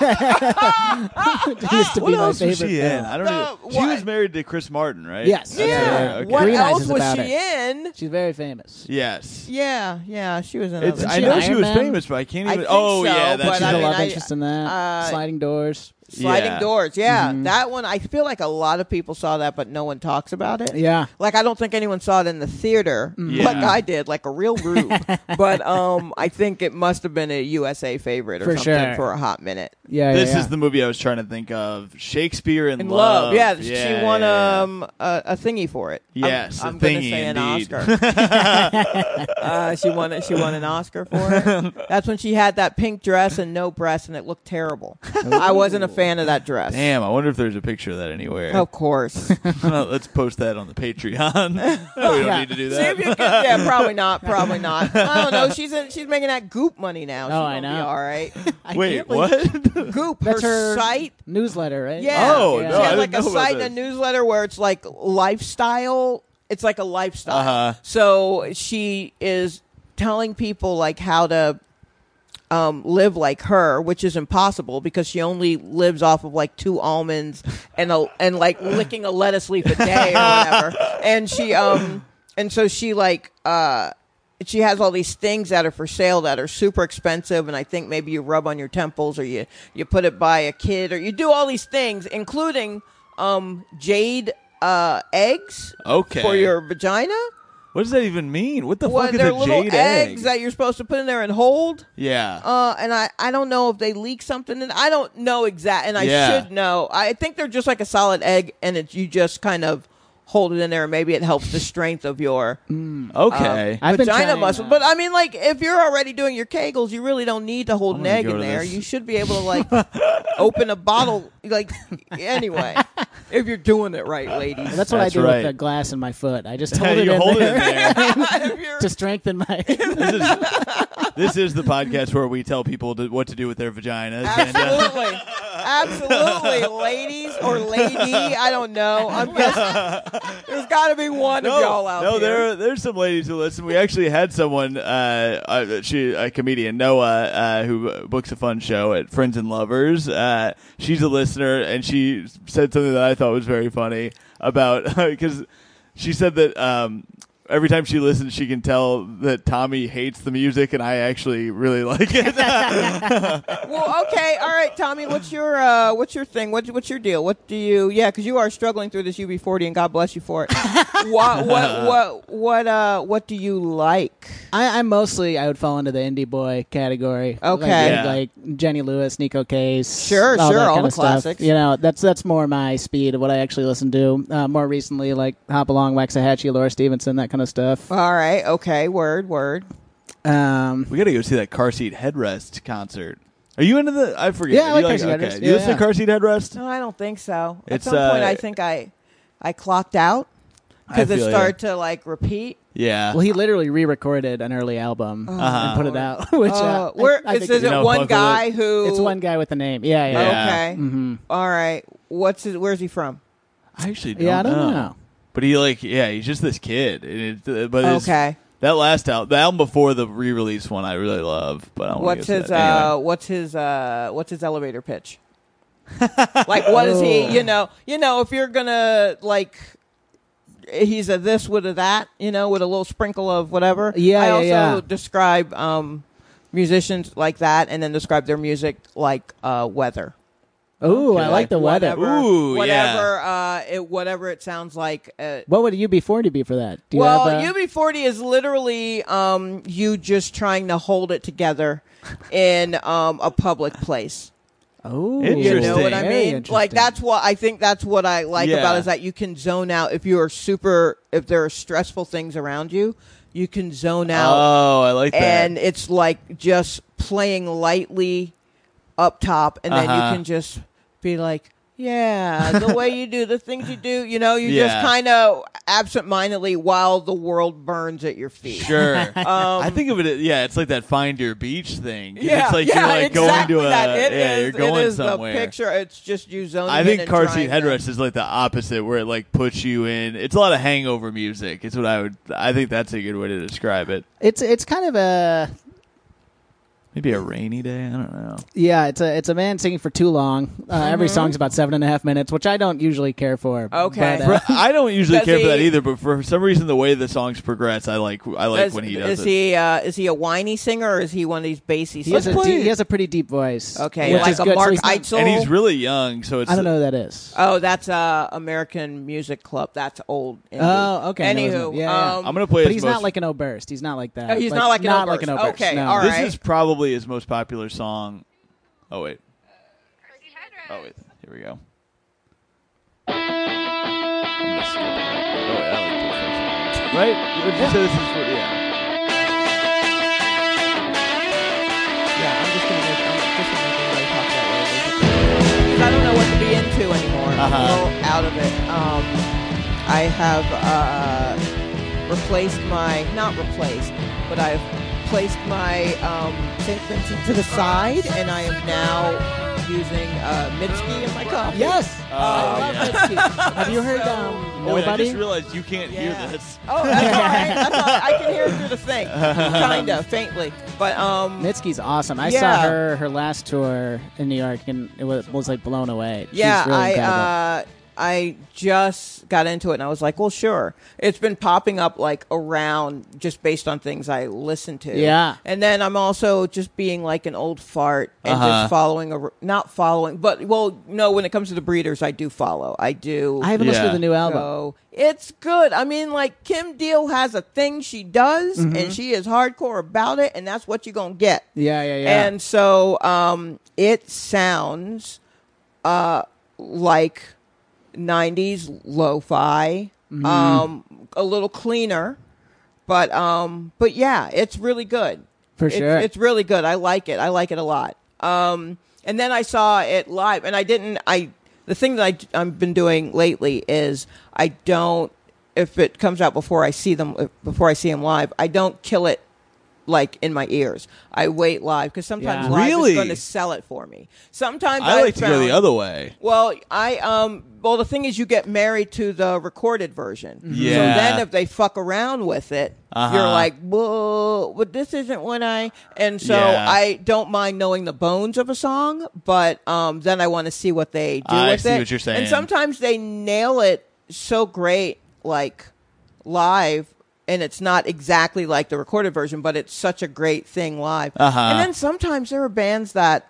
C: It used to
B: What
C: be my
B: else was
C: favorite
B: she in?
C: film.
B: I don't
D: Uh,
B: even. She
D: what?
B: was married to Chris Martin, right?
C: Yes.
B: That's
D: Yeah.
B: her, okay.
D: What
C: Green Eyes
D: else
C: is
D: was
C: about
D: she in?
C: She's very famous.
B: Yes.
D: Yeah, yeah, she was in.
B: It's,
D: other
B: I
C: she
B: know
C: in
B: she
C: Iron
B: was
C: Man?
B: famous, but I can't
D: I
B: even.
D: think
B: oh
D: so,
B: yeah,
D: but
B: that's
C: She's
D: I
C: a
D: mean,
C: love
D: I-
C: interest in that.
D: uh,
C: Sliding Doors.
D: Sliding
B: Yeah.
D: Doors. Yeah,
C: Mhm.
D: that one. I feel like a lot of people saw that, but no one talks about it.
C: Yeah.
D: Like I don't think anyone saw it in the theater
B: Yeah.
D: like I did, like a real group. But um, I think it must have been a U S A favorite or
C: For
D: something
C: sure.
D: for a hot minute.
C: Yeah.
B: This
C: yeah, yeah.
B: is the movie I was trying to think of. Shakespeare in,
D: In Love, yeah,
B: Yeah,
D: she won
B: yeah, yeah.
D: um a, a thingy for it. I'm-
B: Yes,
D: I'm,
B: a
D: going to
B: thingy
D: say an
B: indeed.
D: Oscar. uh, she won it. She won an Oscar for it. That's when she had that pink dress and no breasts, and it looked terrible. I wasn't a fan of that dress.
B: Damn, I wonder if there's a picture of that anywhere.
D: Of course.
B: Let's post that on the Patreon. we don't
C: Yeah.
B: need to do
D: See
B: that.
D: if you can, yeah, probably not. Probably not. I don't know. She's in, she's making that Goop money now. She's
C: Oh,
D: gonna
C: I
D: Be
C: know.
D: all right.
C: I
B: Wait,
C: can't believe-
B: what?
D: Goop.
C: That's
D: her,
C: her
D: site.
C: newsletter, right?
D: Yeah.
B: Oh,
C: Yeah.
B: no,
D: She
B: I
D: has
B: didn't
D: like a
B: know about
D: site and a
B: this.
D: newsletter where it's like lifestyle. It's like a lifestyle.
B: Uh-huh.
D: So she is telling people like how to um, live like her, which is impossible because she only lives off of like two almonds and a, and like licking a lettuce leaf a day or whatever. And she um and so she like uh she has all these things that are for sale that are super expensive, and I think maybe you rub on your temples or you you put it by a kid or you do all these things, including um jade uh eggs
B: Okay.
D: for your vagina.
B: What does that even mean? What the
D: Well,
B: fuck is
D: they're
B: a
D: little
B: jade
D: eggs
B: egg?
D: that you're supposed to put in there and hold.
B: yeah.
D: Uh, and I, I don't know if they leak something. In, I don't know exact, and I
B: Yeah.
D: should know. I think they're just like a solid egg, and it's you just kind of hold it in there, and maybe it helps the strength of your
B: okay.
C: I've been
D: vagina
C: trying,
D: muscle.
C: uh,
D: But I mean, like if you're already doing your Kegels, you really don't need to hold
B: I'm
D: an
B: gonna
D: egg
B: go
D: in
B: to
D: there.
B: this.
D: You should be able to like open a bottle. Like anyway, if you're doing it right, ladies.
C: Well, that's what
B: That's
C: I do
B: right.
C: with the glass in my foot. I just hold it
B: you
C: in
B: hold
C: there,
B: it in there.
D: If you're-
C: to strengthen my.
B: this, is, this is the podcast where we tell people to, what to do with their vaginas. And, uh,
D: Absolutely. Absolutely, ladies or lady. I don't know. I'm guessing there's got to be one of y'all out
B: no,
D: here.
B: there are, there's some ladies who listen. We actually had someone, uh, uh, she a comedian Noah, uh, who books a fun show at Friends and Lovers. Uh, she's a listener, and she said something that I thought was very funny about because she said that. Um, Every time she listens, she can tell that Tommy hates the music, and I actually really like it.
D: Well, okay, all right, Tommy. What's your uh, what's your thing? What, what's your deal? What do you? Yeah, because you are struggling through this U B forty, and God bless you for it. what what what what uh what do you like?
C: I, I'm mostly I would fall into the indie boy category.
D: Okay.
C: like,
B: Yeah.
C: like Jenny Lewis, Nico Case,
D: Sure,
C: all
D: sure,
C: that
D: all
C: kind
D: the
C: of stuff.
D: classics.
C: You know, that's that's more my speed of what I actually listen to. Uh, more recently, like Hop Along, Waxahachie, Laura Stevenson, that kind of stuff.
D: All right, okay, word word.
C: Um,
B: We got to go see that car seat headrest concert. Are you into the? I forget.
C: Yeah, I
B: You
C: like car seat
B: okay.
C: headrest.
B: Do you
C: Yeah,
B: listen
C: yeah.
B: to car seat headrest?
D: No, I don't think so. At
B: It's,
D: some point,
B: uh,
D: I think I I clocked out
B: I
D: because it
B: feel ya.
D: started to like repeat.
B: Yeah.
C: well, he literally re-recorded an early album
B: Uh-huh.
C: and put it out. Which
D: Uh,
C: uh,
D: where
C: I, I
D: is,
C: think
D: is
C: it's,
D: it
B: You know,
D: one
B: Buckle
D: guy
B: It.
D: who?
C: it's one guy with a name. Yeah, yeah.
B: Yeah.
D: Okay.
C: Mm-hmm.
D: All right. What's his, where's he from?
B: I actually don't
C: Yeah, I don't
B: know.
C: know.
B: But he like yeah, he's just this kid. And it, uh, but his-
D: Okay.
B: that last album, the album before the re-release one, I really love. But I don't wanna
D: What's
B: get to
D: his
B: that. Anyway.
D: uh what's his uh what's his elevator pitch? Like what is he, you know, you know, if you're gonna like he's a this with a that, you know, with a little sprinkle of whatever.
C: Yeah,
D: I
C: yeah,
D: also
C: yeah.
D: describe um, musicians like that, and then describe their music like uh, weather.
C: Ooh, I like the weather.
D: Whatever,
B: Ooh,
D: whatever, uh, it, whatever it sounds like. Uh,
C: What would U B forty be for that? Do you
D: well,
C: have a-
D: U B forty is literally um, you just trying to hold it together in um, a public place.
C: Oh,
D: You know
B: Interesting.
D: what I
C: very
D: mean?
C: interesting.
D: Like that's what I think. That's what I like
B: Yeah.
D: about it, is that you can zone out if you are super. If there are stressful things around you, you can zone out,
B: Oh, I like that.
D: and it's like just playing lightly up top, and then
B: Uh-huh.
D: you can just be like, yeah, the way you do the things you do. You know, you
B: Yeah.
D: just kind of absentmindedly while the world burns at your feet.
B: Sure.
D: Um,
B: I think of it, yeah, it's like that Find Your Beach thing.
D: Yeah,
B: it's like
D: yeah,
B: you're like
D: exactly
B: going to a,
D: that. It
B: yeah,
D: is-
B: you're going
D: it is
B: somewhere.
D: the picture. It's just you zoning
B: I
D: in
B: think
D: and
B: car
D: trying
B: seat
D: to-
B: headrest is like the opposite, where it like puts you in. It's a lot of hangover music. It's what I would. I think that's a good way to describe it.
C: It's it's kind of a
B: Maybe a rainy day. I don't know.
C: yeah. It's a it's a man singing for too long. Uh, Every
D: Mm-hmm.
C: song's about seven and a half minutes, which I don't usually care for.
D: Okay.
C: but, uh,
B: For- I don't usually
D: Does
B: care for that
D: he-
B: either, but for some reason, the way the songs progress, I like. I like
D: Is,
B: when he does
D: is
B: it.
D: he uh, is he a whiny singer, or is he one of these bassy
C: he has
D: singers?
C: a
B: play
C: deep,
B: it.
C: he has a pretty deep voice.
D: Okay,
C: which
B: like
C: is
D: a
C: good.
D: Mark
C: so he's not-
D: Eitzel?
B: and he's really young, so it's.
C: I don't know who that is.
D: Oh, that's uh, American Music Club. That's old. indie.
C: Oh, okay. I know his
D: Anywho,
C: name. Yeah, yeah.
D: um,
B: I'm gonna play.
C: But
B: his
C: he's
B: most,
C: not like an Oberst. He's not like that.
D: Oh, he's not like an
C: not
D: Oberst.
C: like an Oberst.
D: Okay,
C: no.
D: all
B: This
D: right.
B: is probably his most popular song. Oh wait. Oh wait. Here we go. I'm gonna skip it. Oh wait, I like this one. Right? Would you say this is for yeah?
D: Yeah, I'm just gonna make. I'm just gonna make everybody talk that way. Because I don't know what to be into anymore. I'm
B: Uh-huh.
D: a little out of it. Um, I have uh, replaced my not replaced, but I've placed my um, Saint Vincent to the side, and I am now using uh, Mitski in my coffee.
C: Yes.
B: Oh,
C: I love
B: yeah.
C: Mitski. Have you heard
D: So-
C: um,
B: Oh wait, I
C: Nobody?
B: just realized you can't
D: Yeah.
B: hear this.
D: Oh, that's all right. That's all right. I can hear it through the thing, kinda faintly, but um,
C: Mitski's awesome. I
D: Yeah.
C: saw her her last tour in New York, and it was, was like blown away. She's
D: yeah,
C: really
D: I
C: incredible.
D: uh, I just got into it, and I was like, well, sure. It's been popping up like around just based on things I listen to.
C: Yeah.
D: and then I'm also just being like an old fart and
B: Uh-huh.
D: just following a not following, but well, no. When it comes to the Breeders, I do follow. I do.
C: I haven't listened
B: Yeah.
C: to the new album.
D: So it's good. I mean, like Kim Deal has a thing she does,
C: Mm-hmm.
D: and she is hardcore about it, and that's what you're gonna get.
C: Yeah, yeah, yeah.
D: And so um, it sounds uh, like nineties lo-fi,
C: Mm-hmm.
D: um, a little cleaner, but um, but yeah, it's really good.
C: For
D: It's-
C: sure.
D: it's really good. I like it. I like it a lot. Um, and then I saw it live, and I didn't. I the thing that I, I've been doing lately is I don't. If it comes out before I see them, before I see them live, I don't kill it like in my ears. I wait live because sometimes
C: Yeah.
D: live
B: Really?
D: is going to sell it for me. Sometimes
B: I
D: I've
B: like to go the
D: found-
B: other way.
D: Well, I um. Well, the thing is, you get married to the recorded version.
B: Yeah.
D: So then, if they fuck around with it,
B: Uh-huh.
D: you're like, "Whoa, but this isn't what I." And so
B: Yeah.
D: I don't mind knowing the bones of a song, but um, then I want to see what they do
B: I
D: with
B: see
D: it.
B: what you're saying.
D: And sometimes they nail it so great, like live. And it's not exactly like the recorded version, but it's such a great thing live.
B: Uh-huh.
D: And then sometimes there are bands that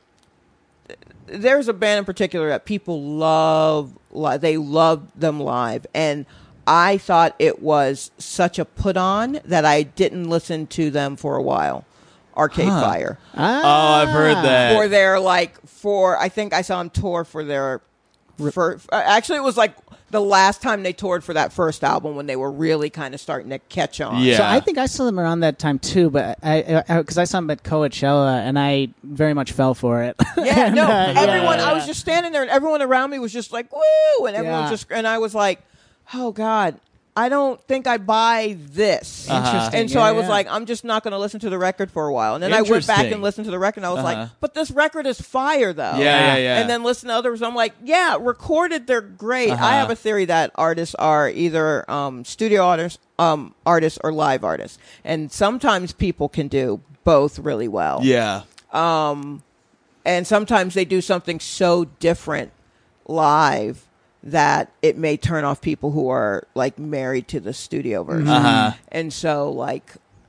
D: there's a band in particular that people love. li- They love them live, and I thought it was such a put on that I didn't listen to them for a while. Arcade
B: Huh.
D: Fire,
C: ah.
B: Oh, I've heard that.
D: for their like for I think I saw them tour for their. For, actually, it was like the last time they toured for that first album when they were really kind of starting to catch on.
B: Yeah.
C: So I think I saw them around that time too, but I because I, I saw them at Coachella and I very much fell for it.
D: Yeah,
C: And,
D: no,
C: uh,
D: everyone.
C: yeah,
D: I was
C: yeah.
D: just standing there, and everyone around me was just like, "Woo!" And everyone
C: Yeah.
D: just, and I was like, "Oh God, I don't think I buy this."
B: Uh-huh.
C: Interesting.
D: And so
C: Yeah,
D: I was
C: yeah.
D: like, "I'm just not going to listen to the record for a while." And then I went back
B: Interesting.
D: and listened to the record, and I was
B: Uh-huh.
D: like, "But this record is fire, though."
B: Yeah, yeah, yeah.
D: And then listen to others. I'm like, "Yeah, recorded, they're great."
B: Uh-huh.
D: I have a theory that artists are either um, studio artists, um, artists, or live artists, and sometimes people can do both really well.
B: Yeah.
D: Um, and sometimes they do something so different live that it may turn off people who are like married to the studio version.
B: Uh-huh.
D: And so like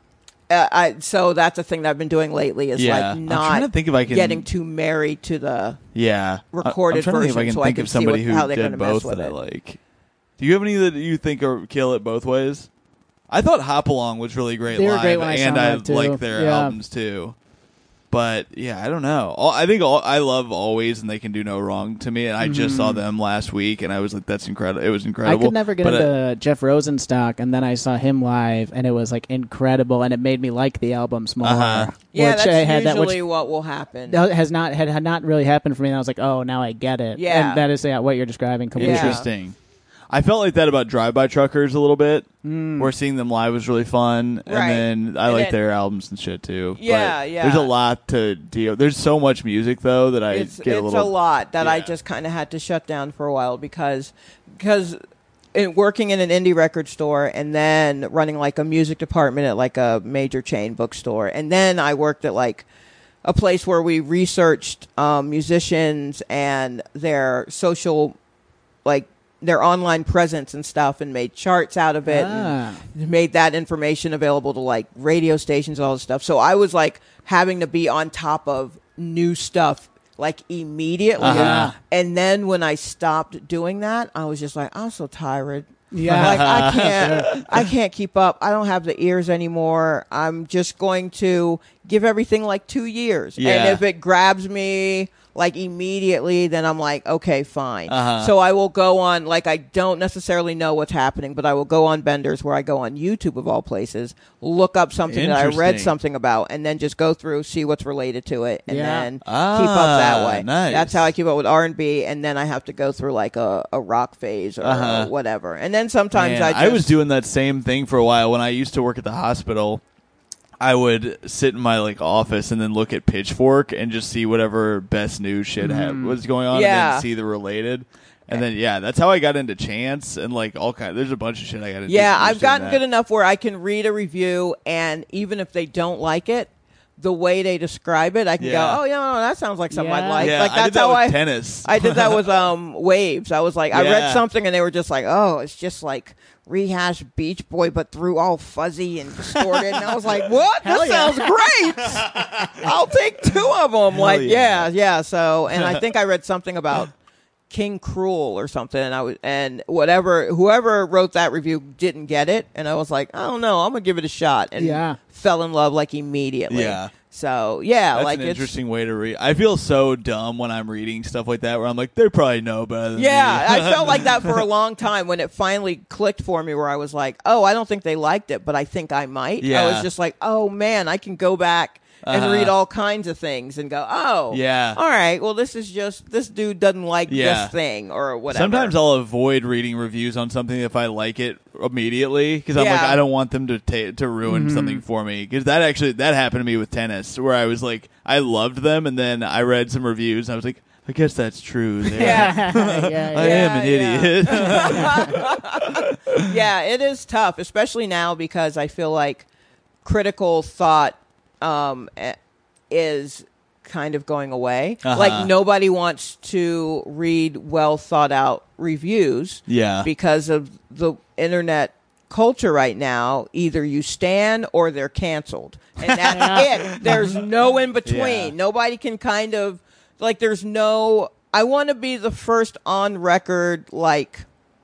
D: uh, I so that's a thing that I've been doing lately is
B: Yeah.
D: like
B: I'm
D: not
B: trying to think if I can-
D: getting too married to the
B: Yeah.
D: recorded
B: I'm trying to think if I
D: version
B: can
D: so I
B: think
D: can
B: of
D: see
B: somebody
D: what-
B: who
D: how they're
B: did
D: gonna mess
B: both
D: with
B: that I
D: it.
B: like. Do you have any that you think are kill it both ways? I thought Hop Along was really great
C: They were
B: live,
C: great when I saw
B: and
C: them
B: I
C: live, too.
B: like their
C: Yeah.
B: albums too. But yeah, I don't know. All, I think all, I love Always, and They Can Do No Wrong to me. And I just saw them last week, and I was like, "That's incredible!" It was
C: I
B: incredible.
C: could never get
B: But, uh,
C: into Jeff Rosenstock, and then I saw him live, and it was like incredible, and it made me like the albums more.
B: Uh-huh.
D: Yeah,
C: which
D: that's
C: I had
D: usually
C: that, which
D: what will happen.
C: that has not had, had not really happened for me. And I was like, oh, now I get it.
D: Yeah.
C: and that is yeah, what you're describing completely.
D: Yeah.
B: Interesting. I felt like that about Drive By Truckers a little bit,
C: Mm.
B: where seeing them live was really fun,
D: Right.
B: and then I
D: And
B: like
D: then-
B: their albums and shit too.
D: Yeah,
B: But
D: yeah.
B: There's a lot to deal. There's so much music though that I
D: it's
B: get
D: it's
B: a little.
D: lot that I
B: yeah.
D: just kind of had to shut down for a while because because in working in an indie record store and then running like a music department at like a major chain bookstore, and then I worked at like a place where we researched um, musicians and their social like their online presence and stuff and made charts out of it
C: Ah.
D: and made that information available to like radio stations and all this stuff. So I was like having to be on top of new stuff like immediately.
B: Uh-huh.
D: And then when I stopped doing that, I was just like, I'm so tired.
C: Yeah.
D: Like I can't I can't keep up. I don't have the ears anymore. I'm just going to give everything like two years.
B: Yeah.
D: And if it grabs me like immediately, then I'm like, okay, fine.
B: Uh-huh.
D: So I will go on, like I don't necessarily know what's happening, but I will go on Benders where I go on YouTube of all places, look up something that I read
B: Interesting.
D: something about, and then just go through, see what's related to it, and
C: Yeah.
D: then
B: Ah,
D: keep up that way.
B: nice.
D: That's how I keep up with R and B, and then I have to go through like a, a rock phase or
B: Uh-huh.
D: whatever. And then sometimes
B: Man,
D: I just...
B: I was doing that same thing for a while when I used to work at the hospital. I would sit in my like office and then look at Pitchfork and just see whatever best news shit had, was going on,
D: Yeah.
B: and then see the related. And then yeah, that's how I got into Chance and like all kind. There's a bunch of shit I got into.
D: Yeah,
B: just
D: I've
B: doing
D: gotten
B: that.
D: good enough where I can read a review, and even if they don't like it, the way they describe it, I can
B: Yeah.
D: go, "Oh yeah, no, that sounds like something I'd
C: Yeah.
D: like."
B: Yeah,
D: like
B: I did
D: that's
B: that
D: how
B: with
D: I
B: tennis.
D: I did that with um Waves. I was like, I
B: Yeah.
D: read something, and they were just like, "Oh, it's just like rehashed Beach Boy, but through all fuzzy and distorted." And I was like, "What?
C: Hell
D: This
C: yeah.
D: sounds great! I'll take two of them." Like,
B: yeah.
D: yeah, yeah. So, and I think I read something about King Cruel or something, and I was, and whatever, whoever wrote that review didn't get it, and I was like, I don't know, I'm gonna give it a shot, and
C: Yeah.
D: fell in love like immediately.
B: Yeah.
D: So yeah,
B: That's
D: like
B: an
D: it's
B: interesting way to read. I feel so dumb when I'm reading stuff like that, where I'm like, they probably know better than
D: yeah,
B: me.
D: I felt like that for a long time when it finally clicked for me, where I was like, oh, I don't think they liked it, but I think I might. I
B: Yeah.
D: was just like, oh man, I can go back and
B: Uh-huh.
D: read all kinds of things and go, oh,
B: Yeah.
D: all right, well, this is just this dude doesn't like
B: Yeah.
D: this thing or whatever.
B: Sometimes I'll avoid reading reviews on something if I like it immediately because I'm like,
D: Yeah.
B: I don't want them to ta- to ruin something for me. Because that actually that happened to me with tennis, where I was like, I loved them, and then I read some reviews, and I was like, I guess that's true. They are-
D: Yeah.
C: yeah,
B: I
C: yeah.
B: am an
D: Yeah,
B: idiot.
D: Yeah, it is tough, especially now because I feel like critical thought um, eh, is kind of going away.
B: Uh-huh.
D: Like nobody wants to read well thought out reviews
B: Yeah.
D: because of the internet culture right now. Either you stan or they're canceled, and that's it. There's no in between.
B: Yeah.
D: Nobody can kind of like. There's no. I want to be the first on record like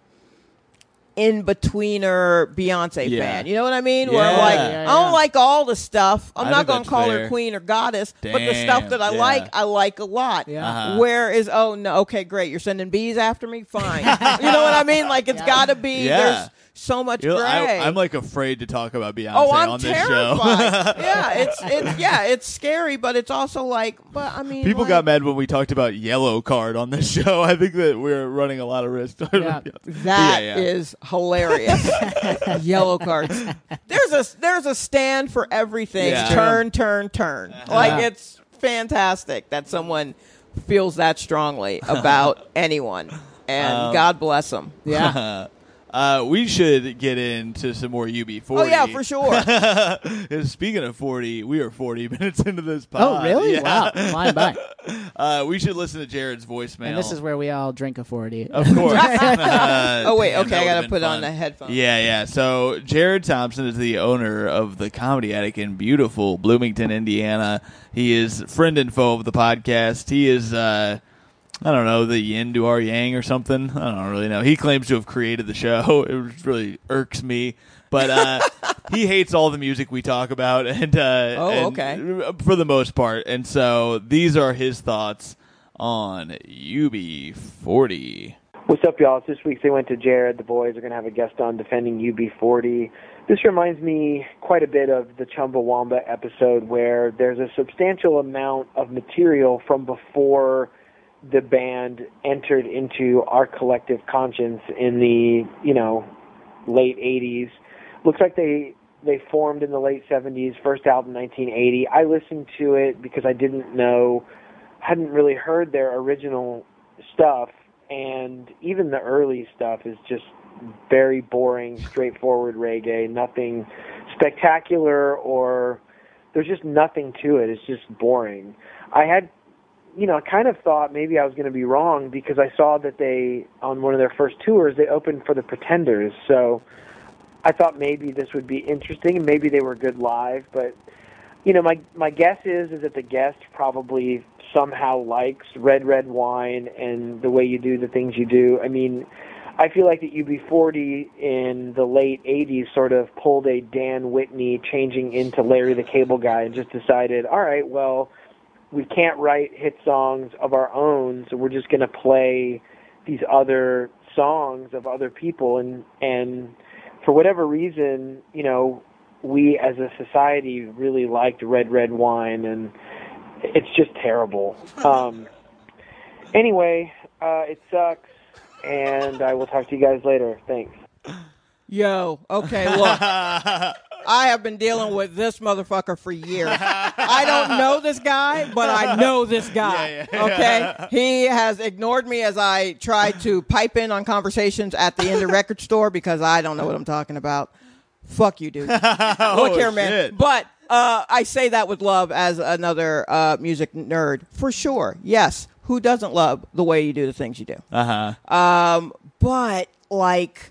D: in betweener Beyonce
B: Yeah.
D: fan. You know what I mean? Where I'm
B: Yeah.
D: like,
C: Yeah,
D: I
C: yeah.
D: don't like all the stuff. I'm
B: I
D: not
B: think
D: going
B: that's
D: to call
B: fair.
D: her queen or goddess, but the
B: Damn,
D: stuff that I
B: yeah.
D: like, I like a lot.
C: Yeah.
B: Uh-huh.
D: Where is, oh no, okay, great. You're sending bees after me? Fine. You know what I mean? Like it's
C: Yeah.
D: got to be,
B: Yeah.
D: there's so much
B: You know,
D: gray.
B: I, I'm like afraid to talk about Beyonce
D: Oh, I'm
B: on this
D: terrified.
B: show.
D: yeah, it's it's yeah, it's scary, but it's also like, but I mean,
B: People
D: like,
B: got mad when we talked about Yellow Card on this show. I think that we're running a lot of risk.
C: Yeah.
D: That
B: Yeah, yeah.
D: is hilarious. Yellow cards. There's a there's a stand for everything.
B: Yeah.
D: Turn, turn, turn. Like
C: Yeah.
D: it's fantastic that someone feels that strongly about anyone, and
B: Um,
D: God bless them.
C: Yeah.
B: Uh, we should get into some more U B forty.
D: Oh, yeah, for sure.
B: Speaking of forty, we are forty minutes into this pod.
C: Oh, really?
B: Yeah.
C: Wow. Flying by.
B: Uh, we should listen to Jared's voicemail.
C: And this is where we all drink a forty.
B: Of course. Uh,
D: oh, wait,
B: damn,
D: okay,
B: that
D: I got
B: would've
D: to
B: been
D: put on
B: fun.
D: the headphones.
B: Yeah, yeah. So Jared Thompson is the owner of the Comedy Attic in beautiful Bloomington, Indiana. He is friend and foe of the podcast. He is... Uh, I don't know, the yin to our yang or something. I don't really know. He claims to have created the show. It really irks me. But uh, he hates all the music we talk about. and uh,
D: Oh,
B: and
D: okay.
B: For the most part. And so these are his thoughts on U B forty.
A: What's up, y'all? It's this week They Went to Jared. The boys are going to have a guest on defending U B forty. This reminds me quite a bit of the Chumbawamba episode where there's a substantial amount of material from before the band entered into our collective conscience in the, you know, late eighties. Looks like they they formed in the late seventies, first album nineteen eighty. I listened to it because I didn't know, hadn't really heard their original stuff, and even the early stuff is just very boring, straightforward reggae, nothing spectacular, or there's just nothing to it. It's just boring. I had You know, I kind of thought maybe I was going to be wrong because I saw that they, on one of their first tours, they opened for the Pretenders. So I thought maybe this would be interesting and maybe they were good live. But, you know, my my guess is, is that the guest probably somehow likes Red Red Wine and the way you do the things you do. I mean, I feel like that U B forty in the late eighties sort of pulled a Dan Whitney changing into Larry the Cable Guy and just decided, all right, well, we can't write hit songs of our own, so we're just going to play these other songs of other people. And, and for whatever reason, you know, we as a society really liked Red Red Wine, and it's just terrible. Um, anyway, uh, it sucks, and I will talk to you guys later. Thanks.
D: Yo, okay, look. I have been dealing with this motherfucker for years. I don't know this guy, but I know this guy.
B: Yeah, yeah,
D: okay?
B: yeah.
D: He has ignored me as I try to pipe in on conversations at the indie record store because I don't know what I'm talking about. Fuck you, dude.
B: Oh,
D: Look here, man.
B: shit.
D: But uh, I say that with love as another uh, music nerd. For sure. Yes. Who doesn't love the way you do the things you do?
B: Uh-huh.
D: Um, but, like...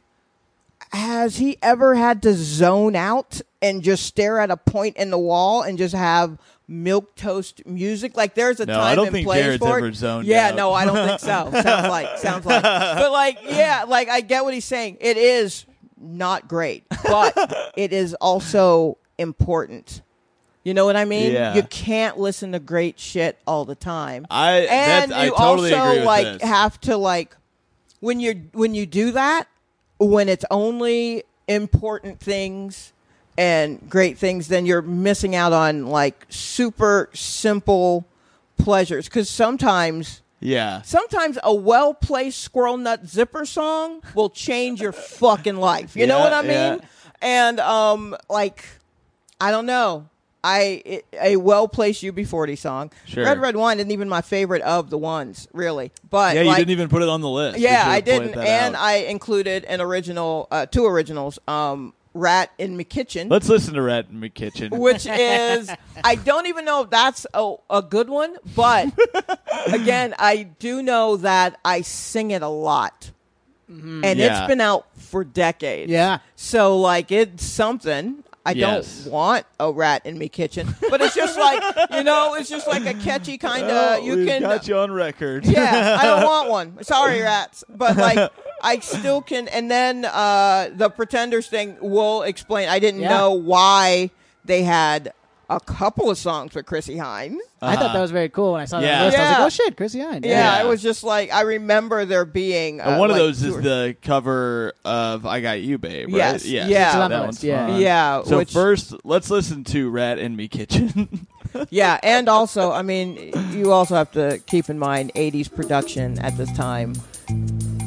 D: Has he ever had to zone out and just stare at a point in the wall and just have milquetoast music? Like there's a
B: No,
D: time
B: I don't
D: and
B: think
D: place
B: Jared's
D: for
B: ever
D: it.
B: zoned
D: yeah,
B: out.
D: no, I don't think so. Sounds like, sounds like. But like, yeah, like I get what he's saying. It is not great, but it is also important. You know what I mean?
B: Yeah.
D: You can't listen to great shit all the time.
B: I
D: and
B: that's, I
D: you
B: totally
D: also
B: agree with
D: like
B: this.
D: have to like when you when you do that, when it's only important things and great things, then you're missing out on like super simple pleasures. Because sometimes,
B: yeah.
D: sometimes a well-placed squirrel nut zipper song will change your fucking life. You know
B: Yeah,
D: what I mean?
B: yeah.
D: And um, like, I don't know. I it, a well-placed U B forty song.
B: Sure.
D: Red Red Wine isn't even my favorite of the ones, really. But
B: Yeah, you
D: like,
B: didn't even put it on the list. You
D: yeah,
B: should've
D: I
B: pointed
D: didn't,
B: that
D: and
B: out.
D: I included an original, uh, two originals, um, "Rat in Me Kitchen,"
B: Let's listen to Rat in the Kitchen.
D: which is I don't even know if that's a, a good one, but again, I do know that I sing it a lot, and
B: Yeah.
D: it's been out for decades.
C: Yeah.
D: So like it's something. I
B: Yes.
D: don't want a rat in me kitchen, but it's just like, you know, it's just like a catchy kind of,
B: Well,
D: you
B: we've
D: can,
B: got you on record.
D: yeah, I don't want one. Sorry, rats. But like, I still can. And then uh, the Pretenders thing will explain. I didn't
C: Yeah.
D: know why they had a couple of songs with Chrissy Hynde.
C: I thought that was very cool when I saw that
B: Yeah.
C: list. I was like,
D: Yeah.
C: oh shit, Chrissy Hynde.
D: Yeah,
B: Yeah.
D: I was just like, I remember there being. Uh,
B: And one of
D: like,
B: those
D: two
B: is
D: or-
B: the cover of "I Got You, Babe." Right?
D: Yes,
B: Yes.
D: yeah.
C: It's on
B: that
C: the
B: one's
C: list, yeah.
B: fun.
D: Yeah,
B: So
D: which-
B: first, let's listen to "Rat in Me Kitchen."
D: Yeah, and also, I mean, you also have to keep in mind eighties production at this time.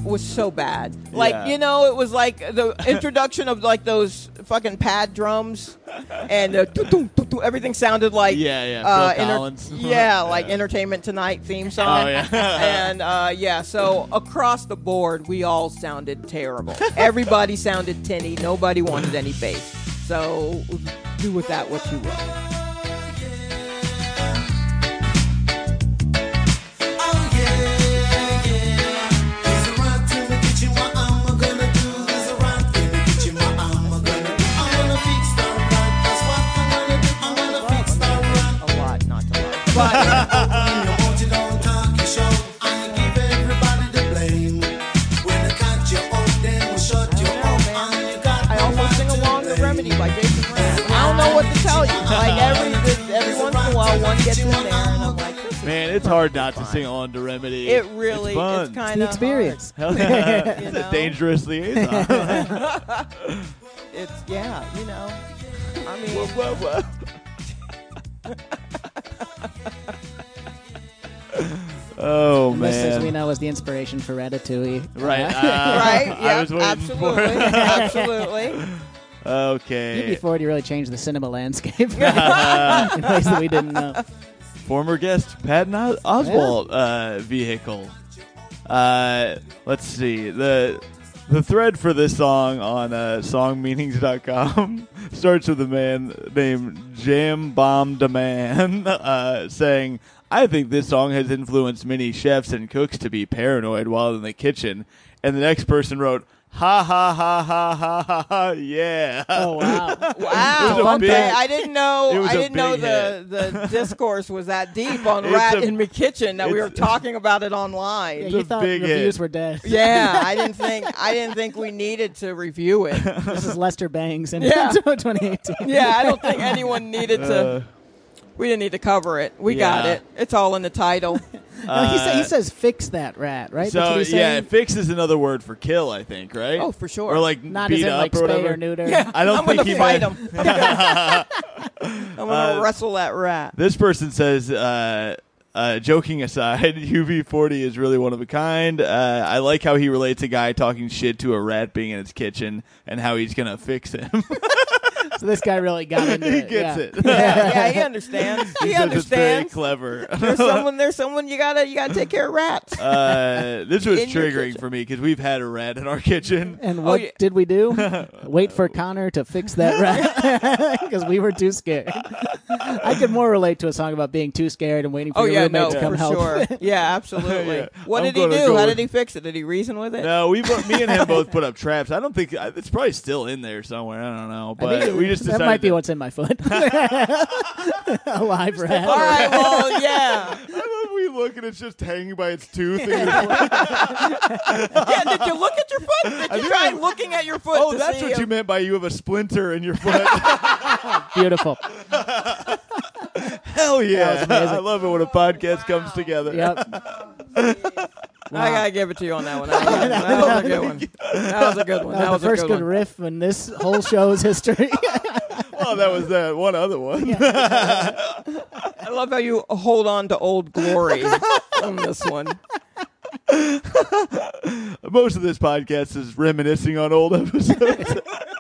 D: was so bad. Like,
B: Yeah.
D: you know, it was like the introduction of like those fucking pad drums and uh, doo, doo, doo, doo, everything sounded like
B: Yeah, yeah, Phil
D: uh, enter-
B: Collins.
D: yeah, like
B: Yeah.
D: Entertainment Tonight theme song.
B: Oh, yeah.
D: and uh, yeah, so across the board, we all sounded terrible. Everybody sounded tinny. Nobody wanted any bass. So do with that what you will. I also sing along the Remedy by Jason Mraz. I don't know what to tell you. Like every every once in a while, one gets in there, and I'm like, this is
B: Man, it's hard not to sing on to Remedy.
D: It really,
B: it's, fun.
D: it's kind
C: The
D: of
C: experience.
B: Hell yeah.
D: You
B: It's a
D: know?
B: dangerous liaison.
D: It's yeah, you know. I mean,
B: Whoa, whoa, whoa. Oh
C: Listeners, we
B: man!
C: know was the inspiration for Ratatouille.
B: Right,
C: Uh,
B: uh,
D: right?
B: I
D: Yeah,
B: was waiting
D: absolutely,
B: for it.
D: absolutely.
C: U B
B: Okay.
C: forty really changed the cinema landscape in ways that we didn't know.
B: Former guest Patton Os- Oswalt uh, vehicle. Uh, let's see the the thread for this song on uh, song meanings dot com starts with a man named Jam Bomb Daman uh, saying, "I think this song has influenced many chefs and cooks to be paranoid while in the kitchen." And the next person wrote, "Ha ha ha ha ha ha ha yeah."
C: Oh wow!
D: Wow.
B: It was a
D: Okay,
B: big-
D: I didn't know.
B: it was
D: I
B: a
D: didn't know
B: big
D: the, the discourse was that deep on
B: It's
D: Rat
B: a-
D: in the Kitchen that we were
B: it's-
D: talking about it online.
C: Yeah,
B: It's
C: you
B: a
C: thought
B: big
C: reviews
B: hit.
C: were dead.
D: Yeah, I didn't think I didn't think we needed to review it.
C: This is Lester Bangs in
D: Yeah.
C: twenty eighteen.
D: Yeah, I don't think anyone needed to.
B: Uh,
D: We didn't need to cover it. We got
B: Yeah.
D: it. It's all in the title.
C: No, he, sa- he
B: uh,
C: says fix that rat, right? That's
B: So
C: what he's
B: yeah,
C: saying?
B: fix is another word for kill, I think, right?
D: Oh, for sure.
B: Or like
C: Not
B: beat
C: as in
B: up
C: like
B: or
C: spay
B: whatever.
C: or neuter.
D: Yeah,
B: I don't
D: I'm
B: think
D: gonna
B: he
D: fight
B: meant-
D: him. I'm gonna, I'm gonna
B: Uh,
D: wrestle that rat.
B: This person says, uh, uh, joking aside, U B forty is really one of a kind. Uh, I like how he relates a guy talking shit to a rat being in his kitchen and how he's gonna fix him.
C: So this guy really got into
B: he
C: it.
B: gets
C: yeah.
B: it.
D: Yeah, yeah, he understands.
B: He
D: He
B: says it's very
D: understands.
B: clever.
D: There's someone. There's someone. You gotta. You gotta take care of rats.
B: Uh, this was
D: In your
B: triggering
D: kitchen.
B: for me because we've had a rat in our kitchen.
C: And
D: Oh,
C: what
D: yeah.
C: did we do? Wait for Connor to fix that rat because we were too scared. I could more relate to a song about being too scared and waiting for
D: Oh
C: your
D: yeah,
C: roommate
D: no,
C: to come
D: for
C: help.
D: sure. Yeah, absolutely.
B: Yeah.
D: What
B: I'm
D: did he
B: gonna
D: do?
B: go
D: How
B: with-
D: did he fix it? Did he reason with it?
B: No, we bo- me and him both put up traps. I don't think it's probably still in there somewhere. I don't know,
C: I
B: but
C: think
B: we just
C: that
B: decided
C: might be
B: to-
C: what's in my foot. A live rat.
D: All right. Well, yeah.
B: I love we look and it's just hanging by its tooth. And
D: Yeah. Did you look at your foot? Did you
B: did.
D: try looking at your foot?
B: oh,
D: to
B: that's
D: see
B: what
D: if-
B: you meant by you have a splinter in your foot.
C: Beautiful.
B: Hell yeah!
C: That was amazing.
B: I love it when a podcast comes together.
C: Yep.
D: I gotta give it to you on that one. That was, that was a good one. That was a good one.
C: That
D: That
C: was
D: was
C: the first
D: a
C: good
D: good one.
C: riff in this whole show's history.
B: Oh, that was that one other one.
D: I love how you hold on to old glory on this one.
B: Most of this podcast is reminiscing on old episodes.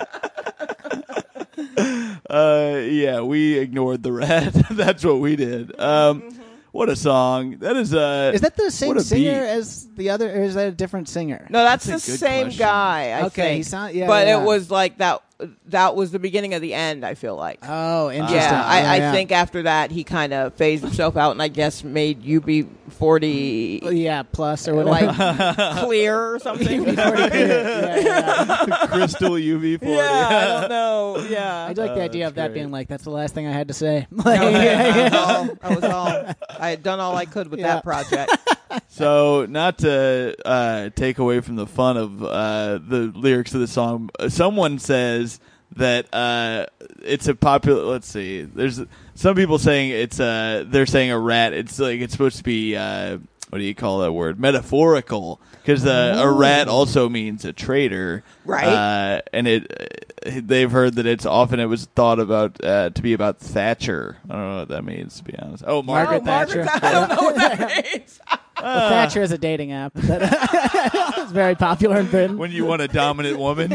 B: uh, yeah, we ignored the rat. That's what we did. Um, what a song! That is. Uh,
C: Is that the same
B: what a
C: singer
B: beat.
C: as the other, or is that a different singer?
D: No, that's,
B: That's a
D: the
B: good
D: same
B: question.
D: guy. I
C: Okay,
D: think.
C: he sound- yeah,
D: but
C: yeah.
D: it was like that. That was the beginning of the end. I feel like.
C: Oh, interesting.
D: Yeah, I, I
C: yeah.
D: think after that he kind of phased himself out, and I guess made U B forty
C: Yeah, plus or whatever.
D: like clear or something.
C: Pretty clear. Yeah, yeah.
B: Crystal U V forty.
D: Yeah, I don't know. Yeah,
C: I like the
B: Oh,
C: idea
B: that's
C: of that
B: great.
C: being like, that's the last thing I had to say.
D: No,
C: Like,
D: that, was all, that was all. I had done all I could with
C: Yeah.
D: that project.
B: So, not to uh, take away from the fun of uh, the lyrics of the song, uh, someone says that uh, it's a popular. Let's see. There's some people saying it's uh they're saying a rat. It's like it's supposed to be uh, what do you call that word? Metaphorical, because uh, a rat also means a traitor,
D: Right.
B: Uh, and it they've heard that it's often it was thought about uh, to be about Thatcher. I don't know what that means, to be honest. Oh, Margaret
C: Margaret
B: Thatcher.
C: Thatcher.
D: I don't know what that means.
C: Well, Thatcher is a dating app that is very popular in Britain.
B: When you want a dominant woman.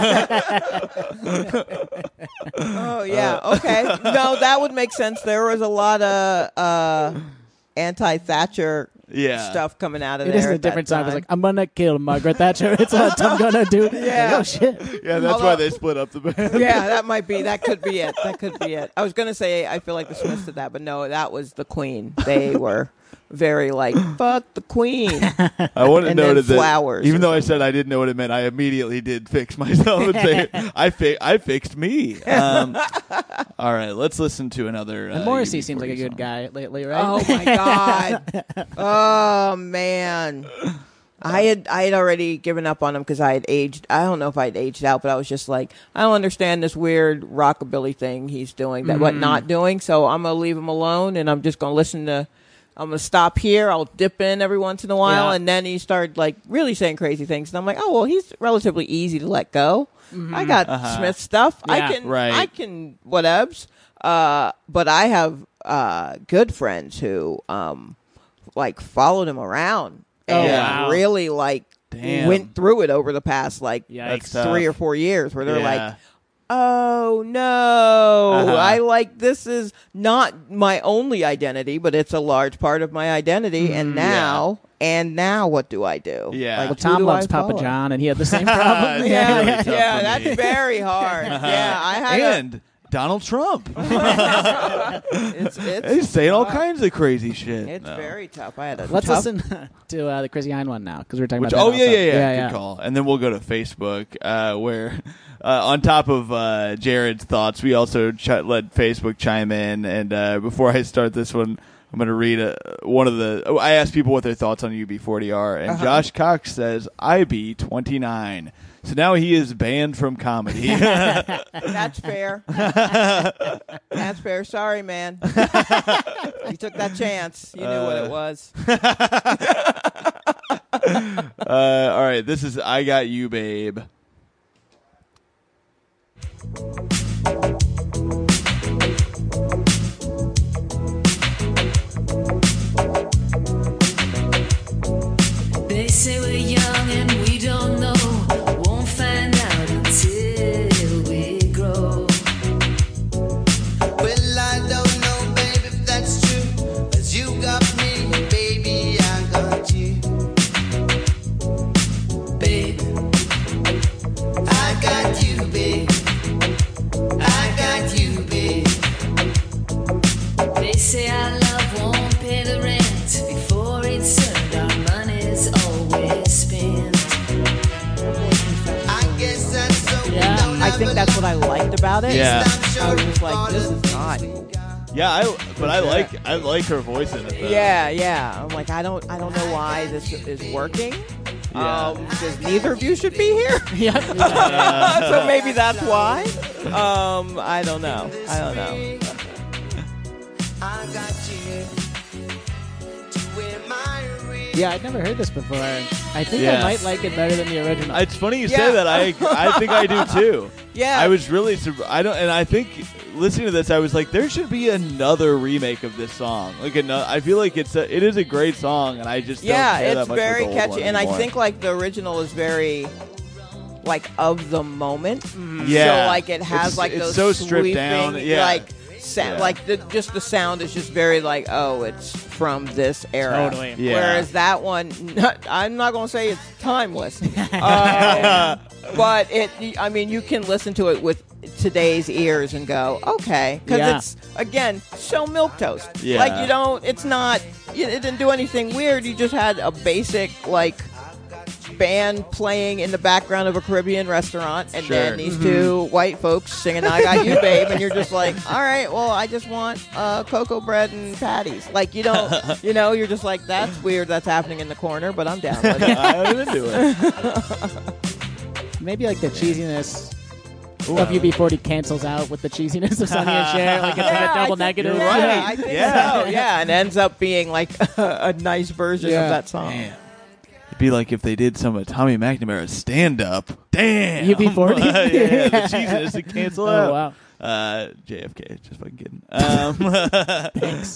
D: Oh yeah, okay. No, that would make sense. There was a lot of uh, anti-Thatcher
B: Yeah.
D: stuff coming out of
C: It
D: there.
C: is a
D: at
C: different
D: that
C: song. It's
D: time.
C: like, I'm gonna kill Margaret Thatcher. It's what I'm gonna do.
D: Yeah.
C: Like, oh shit.
B: Yeah, that's
D: Although-
B: why they split up the band.
D: Yeah, that might be. That could be it. That could be it. I was gonna say I feel like the Smiths did that, but no, that was the Queen. They were very like fuck the Queen.
B: I want to
D: And
B: note
D: then
B: that
D: flowers
B: even
D: or
B: though I said I didn't know what it meant, I immediately did fix myself and say I fi- I fixed me. Um, all right, let's listen to another. Uh,
C: And Morrissey
B: U B
C: seems like a
B: forty
C: good
B: song.
C: guy lately, right?
D: Oh my god. Oh man. I had I had already given up on him because I had aged. I don't know if I'd aged out, but I was just like, I don't understand this weird rockabilly thing he's doing that what not doing. So I'm gonna leave him alone, and I'm just gonna listen to. I'm gonna stop here. I'll dip in every once in a while,
C: Yeah.
D: and then he started like really saying crazy things, and I'm like, oh well, he's relatively easy to let go. I got
B: Uh-huh.
D: Smith stuff. I
C: Yeah.
D: can
B: Right.
D: I can whatevs. Uh, but I have uh good friends who um like followed him around
C: Oh,
D: and
C: wow.
D: really like
B: Damn.
D: went through it over the past like
C: Yikes.
B: That's
D: three
B: tough.
D: or four years where they're
B: Yeah.
D: like, oh no,
B: Uh-huh.
D: I like this is not my only identity, but it's a large part of my identity. And now, and now what do I do?
B: Yeah.
D: Like,
C: Well,
D: who
C: Tom
D: do
C: loves
D: I
C: Papa
D: follow?
C: John, and he had the same problem.
B: It's
D: Yeah,
B: really
D: yeah,
B: tough for
D: that's
B: me.
D: very hard. Yeah, I had a,
B: And Donald Trump.
D: it's, it's,
B: He's saying all
D: tough.
B: kinds of crazy shit.
D: It's
B: No.
D: very tough. I had a
C: Let's
D: tough
C: listen to uh, the Chrissy Hine one now, because we're talking
B: Which,
C: about
B: oh
C: that
B: yeah,
C: also.
B: yeah, yeah,
C: yeah,
B: good call. And then we'll go to Facebook, uh, where uh, on top of uh, Jared's thoughts, we also ch- let Facebook chime in. And uh, before I start this one, I'm going to read uh one of the. Oh, I asked people what their thoughts on U B forty are, and
D: Uh-huh.
B: Josh Cox says I be twenty-nine. So now he is banned from comedy.
D: That's fair. That's fair. Sorry, man. You took that chance. You knew what it was.
B: uh, all right, this is I Got You, Babe.
E: They say we're young and we don't know. Won't find out until we grow.
F: Well, I don't know, babe, if that's true. 'Cause you got me, baby, I got you.
E: Babe,
F: I got you, babe. I got you, babe.
E: they say our love won't pay the rent. Before it's earned, our money's always spent.
F: I guess that's so. we
C: Yeah,
F: don't
D: I
F: have
D: think
F: a
D: that's what I liked about it.
B: Yeah.
D: I was just like, this is not.
B: Yeah, I, but I like I like her voice in it. Though.
D: Yeah, yeah. I'm like, I don't, I don't know why this is working.
B: Yeah.
D: Um, because neither of you should be here.
C: Yeah. yeah.
D: So maybe that's why. Um, I don't know. I don't know.
F: I got you to wear my ring.
C: Yeah, I'd never heard this before. I think
B: Yeah.
C: I might like it better than the original.
B: It's funny you
D: Yeah.
B: say that. I I think I do too.
D: Yeah.
B: I was really sur- I don't and I think listening to this I was like there should be another remake of this song. Like another, I feel like it's a, it is a great song and I just
D: Yeah,
B: don't care that
D: it's
B: much for
D: very
B: the old
D: catchy,
B: one
D: and I
B: anymore.
D: think like the original is very like of the moment.
B: Yeah.
D: So like it has
B: It's-
D: like
B: it's
D: those
B: so stripped
D: sweeping,
B: down, yeah.
D: like sound,
B: Yeah.
D: like the, just the sound is just very like, oh, it's from this era.
C: Totally.
B: Yeah.
D: Whereas that one, not, I'm not gonna say it's timeless, um, but it. I mean, you can listen to it with today's ears and go, okay, because
C: Yeah.
D: it's again so milquetoast.
B: Yeah.
D: Like you don't. It's not. You, it didn't do anything weird. You just had a basic like band playing in the background of a Caribbean restaurant, and
B: Sure.
D: then these two white folks singing "I Got You, Babe," and you're just like, all right, well, I just want uh, cocoa bread and patties. Like you don't, you know, you're just like, that's weird. That's happening in the corner, but I'm down with it.
B: I'm into it.
C: Maybe like the cheesiness of U B forty cancels out with the cheesiness of Sonny and Cher. Like it's
D: Yeah,
C: like a
D: I
C: double
D: think-
C: negative.
B: you're right.
D: Yeah, I think
B: Yeah.
D: so. Yeah, and ends up being like a nice version
C: Yeah.
D: of that song.
B: It'd be like if they did some of Tommy McNamara's stand up. Damn.
C: U B forty?
B: yeah, yeah, the cheesiness to cancel
C: Oh,
B: out.
C: wow.
B: Uh, J F K, just fucking kidding. Um,
C: Thanks.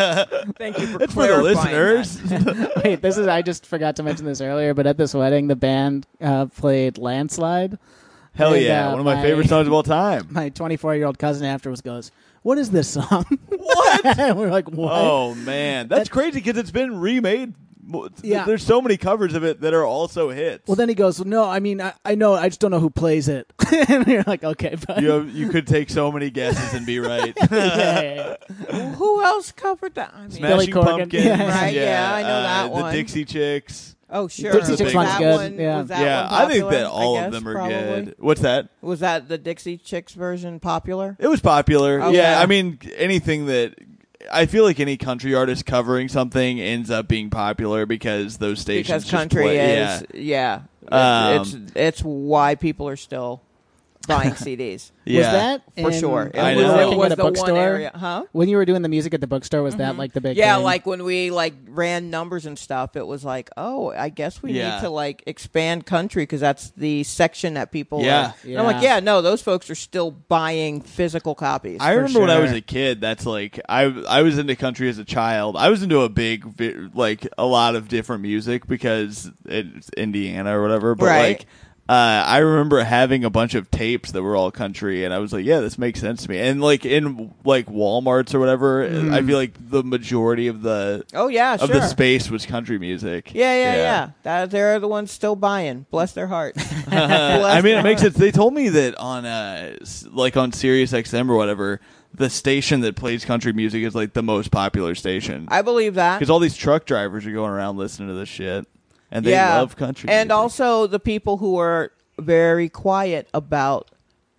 D: Thank you for
B: it's for the
D: clarifying
B: listeners.
D: that.
C: Wait, this is I just forgot to mention this earlier, but at this wedding, the band uh, played "Landslide."
B: Hell
C: And,
B: yeah,
C: uh,
B: one of my,
C: my-
B: favorite songs of all time.
C: My twenty-four-year-old cousin afterwards goes, "What is this song?"
B: What?
C: And we're like, "What?"
B: Oh man, that's crazy because it's been remade.
C: Yeah.
B: There's so many covers of it that are also hits.
C: Well, then he goes, well, "No, I mean, I, I know, I just don't know who plays it." And you're like, "Okay, but
B: you have, you could take so many guesses and be right.
C: yeah, yeah, yeah.
D: Who else covered that? I mean,
C: Billy
B: Smashing
C: Corgan.
B: Pumpkins,
C: Yeah.
D: Right, yeah, I know
B: uh,
D: that
B: the
D: one.
B: Dixie Chicks.
D: oh, sure.
B: Dixie
D: Was
B: Chicks
D: that
B: one's
C: good,
D: one-
C: yeah.
D: was that
B: Yeah,
D: one
B: I think
D: popular?
B: that all
D: I
B: of
D: guess,
B: them are
D: probably.
B: good. What's that?
D: Was that the Dixie Chicks version popular?
B: It was popular.
D: Okay.
B: Yeah, I mean anything that I feel like any country artist covering something ends up being popular because those stations
D: Because
B: just
D: country
B: play,
D: is,
B: yeah.
D: yeah.
B: Um,
D: it's, it's it's why people are still buying C Ds.
B: Yeah.
C: Was that
D: For
C: in-
D: sure.
B: I
C: when you
B: know.
C: were
B: It
C: working
D: was
C: at a
D: the one
C: bookstore?
D: area. Huh?
C: When you were doing the music at the bookstore, was that like the big
D: Yeah,
C: thing?
D: like when we like ran numbers and stuff, it was like, oh, I guess we
B: Yeah.
D: need to like expand country because that's the section that people.
B: Yeah.
D: Are, and I'm like,
C: Yeah.
D: yeah, no, those folks are still buying physical copies.
B: I
C: For
B: remember when I was
C: sure.
B: a kid. That's like I I was into country as a child. I was into a big vi- like a lot of different music because it's Indiana or whatever. But
D: Right.
B: like uh, I remember having a bunch of tapes that were all country, and I was like, yeah, this makes sense to me. And like in like Walmarts or whatever, I feel like the majority of the
D: oh yeah,
B: of
D: sure.
B: the space was country music.
D: Yeah, yeah, yeah. That they're the ones still buying. Bless their heart.
B: Uh, I mean, it makes sense. They told me that on uh, s- like on Sirius X M or whatever, the station that plays country music is like the most popular station.
D: I believe that.
B: Because all these truck drivers are going around listening to this shit, and they
D: yeah.
B: love country.
D: And
B: music.
D: also the people who are very quiet about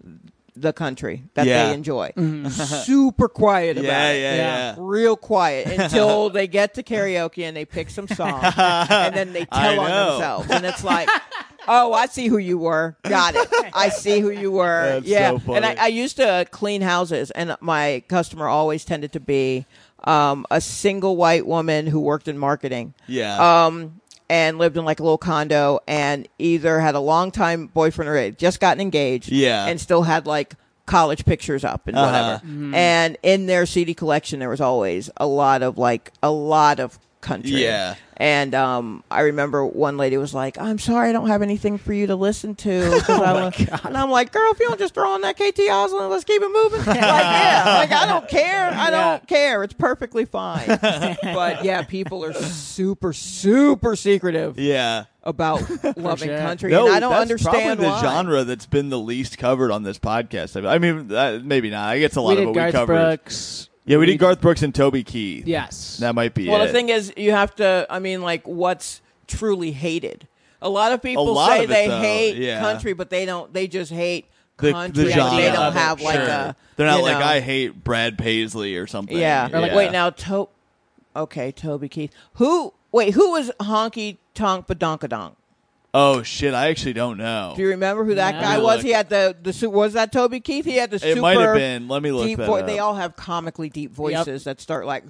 D: the country that
B: Yeah.
D: they enjoy. Super quiet about
B: yeah,
D: it.
B: yeah,
C: Yeah.
B: yeah,
D: Real quiet until they get to karaoke and they pick some songs and then they
B: I
D: tell on
B: know.
D: themselves. And it's like, oh, I see who you were. Got it. I see who you were.
B: That's
D: yeah.
B: so funny.
D: And I, I used to clean houses, and my customer always tended to be um, a single white woman who worked in marketing.
B: yeah.
D: Um, and lived in like a little condo and either had a long time boyfriend or had just gotten engaged
B: Yeah.
D: and still had like college pictures up and
B: Uh-huh.
D: whatever. And in their C D collection, there was always a lot of like a lot of country.
B: Yeah.
D: And um, I remember one lady was like, "I'm sorry, I don't have anything for you to listen to." 'cause
B: Oh
D: I wa-" And I'm like, "Girl, if you don't just throw on that K T Osland, let's keep it moving." Like, yeah, like I don't care. I don't care. It's perfectly fine. But yeah, people are super, super secretive
B: yeah.
D: about loving
C: sure.
D: country,
B: No,
D: and I don't
B: that's
D: understand
B: probably the
D: why.
B: genre that's been the least covered on this podcast. I mean, uh, maybe not. I guess a lot
C: we
B: of
C: did
B: what
C: Garth
B: we covered.
C: Brooks.
B: Yeah, we did Garth Brooks and Toby Keith.
C: Yes.
B: That might be
D: Well,
B: it.
D: the thing is, you have to. I mean, like, what's truly hated? A lot of people
B: lot
D: say
B: of it,
D: they
B: though,
D: hate
B: yeah.
D: country, but they don't. They just hate
B: the,
D: country.
B: the
D: but
B: genre
D: they don't
B: of it,
D: have like
B: sure.
D: a.
B: They're not
D: you
B: like
D: know,
B: I hate Brad Paisley or something.
D: Yeah. Or like, wait, now, to- okay, Toby Keith. Who? Wait, who was Honky Tonk Badonkadonk?
B: Oh shit! I actually don't know.
D: Do you remember who that
C: No.
D: guy
B: Let me
D: was?
B: look.
D: He had the the su- was that Toby Keith? He had the super.
B: It might have been. Let me look
D: deep
B: that
D: vo-
B: up.
D: They all have comically deep voices that start like,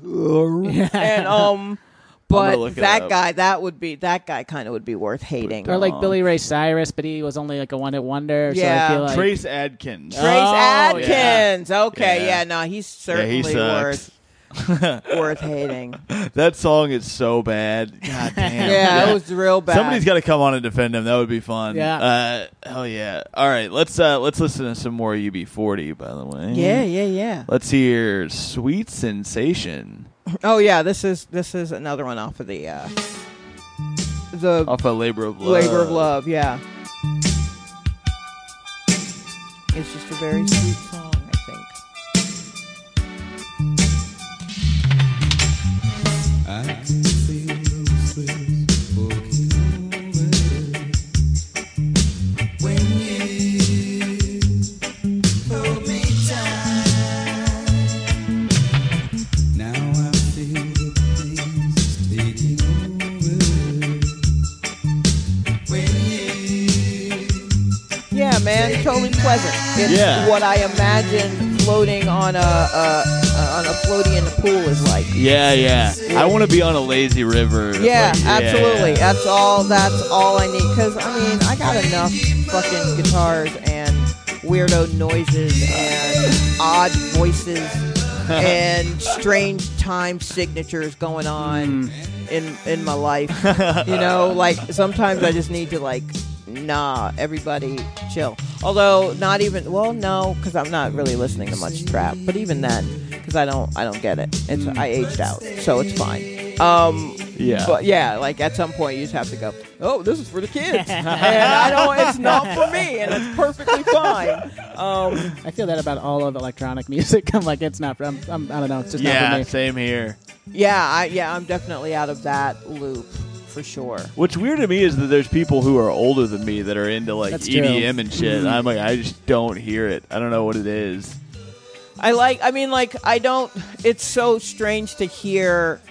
D: and um,
B: gonna
D: but
B: look it
D: that
B: up.
D: guy, that would be that guy, kind of would be worth hating.
C: Or like
B: Um,
C: Billy Ray Cyrus, but he was only like a one hit wonder.
D: Yeah.
C: So I feel like
B: Trace Adkins.
D: Trace
C: Oh,
D: Adkins. Okay,
B: Yeah.
D: yeah, no, he's
B: Yeah, he
D: certainly
B: sucks.
D: worth worth hating.
B: That song is so bad. God damn.
D: Yeah, it was real bad.
B: Somebody's got to come on and defend him. That would be fun.
C: Yeah.
B: Uh, hell yeah. All right. Let's uh, let's listen to some more U B forty. By the way.
D: Yeah, yeah, yeah.
B: Let's hear "Sweet Sensation"
D: Oh yeah, this is this is another one off of the uh, the
B: off of "Labor of Love."
D: Labor of Love. Yeah, it's just a very sweet song, I think.
G: I can feel those things walking over when you hold me tight. Now I feel the things taking over when you.
D: Yeah, man, totally pleasant. It's
B: Yeah.
D: what I imagine floating on a, a, a on a floaty in the pool is like.
B: Yeah, yeah. I want to be on a lazy river.
D: Yeah,
B: Like,
D: absolutely.
B: yeah.
D: That's all. That's all I need. Because I mean, I got enough fucking guitars and weirdo noises and odd voices and strange time signatures going on in in my life. You know, like sometimes I just need to like, nah, everybody chill. Although not even, well, no, because I'm not really listening to much trap. But even then, because I don't, I don't get it. It's I aged out, so it's fine. Um,
B: Yeah.
D: But yeah, like at some point you just have to go, oh, this is for the kids, and I don't. It's not for me, and it's perfectly fine. Um,
C: I feel that about all of electronic music. I'm like, it's not. I'm, I'm, I don't know. It's just not for
B: Yeah,
C: me.
B: same here.
D: yeah, I, yeah, I'm definitely out of that loop for sure.
B: What's weird to me is that there's people who are older than me that are into like
C: That's
B: E D
C: true.
B: M and shit. And I'm like, I just don't hear it. I don't know what it is.
D: I like. I mean, like, I don't. It's so strange to hear,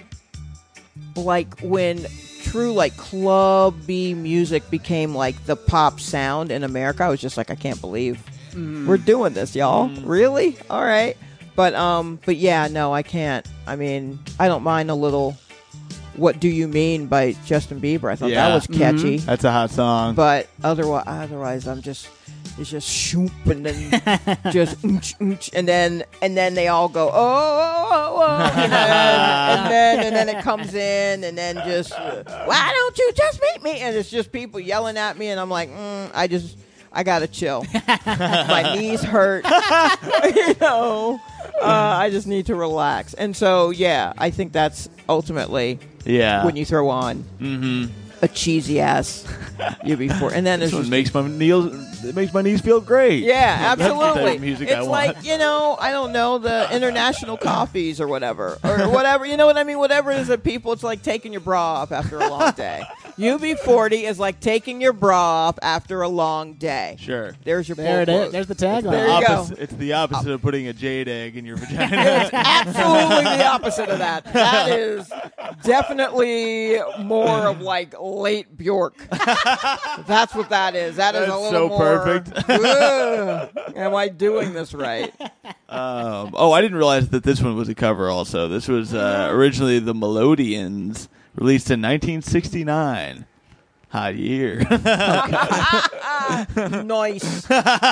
D: like, when true like clubby music became like the pop sound in America. I was just like, I can't believe we're doing this, y'all. Really? All right. But um, but yeah, no, I can't. I mean, I don't mind a little. What Do You Mean by Justin Bieber. I thought
B: Yeah.
D: that was catchy.
B: That's a hot song.
D: But otherwise, otherwise, I'm just it's just shoop and then just oonch, oonch, and then and then they all go oh, oh, oh, oh and, then, and then and then it comes in and then just uh, why don't you just meet me? And it's just people yelling at me, and I'm like, mm, I just I gotta chill. My knees hurt. You know, uh, I just need to relax. And so yeah, I think that's ultimately
B: yeah.
D: when you throw on
B: mm-hmm.
D: a cheesy ass U B four, and then
B: This
D: there's
B: one
D: just,
B: makes my knees, it makes my knees feel great.
D: yeah,
B: That's the type
D: absolutely.
B: of music
D: It's
B: I
D: like
B: want.
D: you know, I don't know the international coffees or whatever, or whatever. You know what I mean? Whatever it is that people, it's like taking your bra off after a long day. U B forty is like taking your bra off after a long day.
B: Sure.
D: There's your
C: There it
D: pull
C: is.
D: quote.
C: There's the tagline.
D: There you go.
B: Opposite- It's the opposite of putting a jade egg in your vagina.
D: Absolutely the opposite of that. That is definitely more of like late Bjork. That's what that is. That is
B: That's
D: a little
B: so
D: more.
B: perfect.
D: Ugh, am I doing this right?
B: Um, oh, I didn't realize that this one was a cover also. This was uh, originally the Melodians, released in nineteen sixty-nine. Hot year.
D: Nice.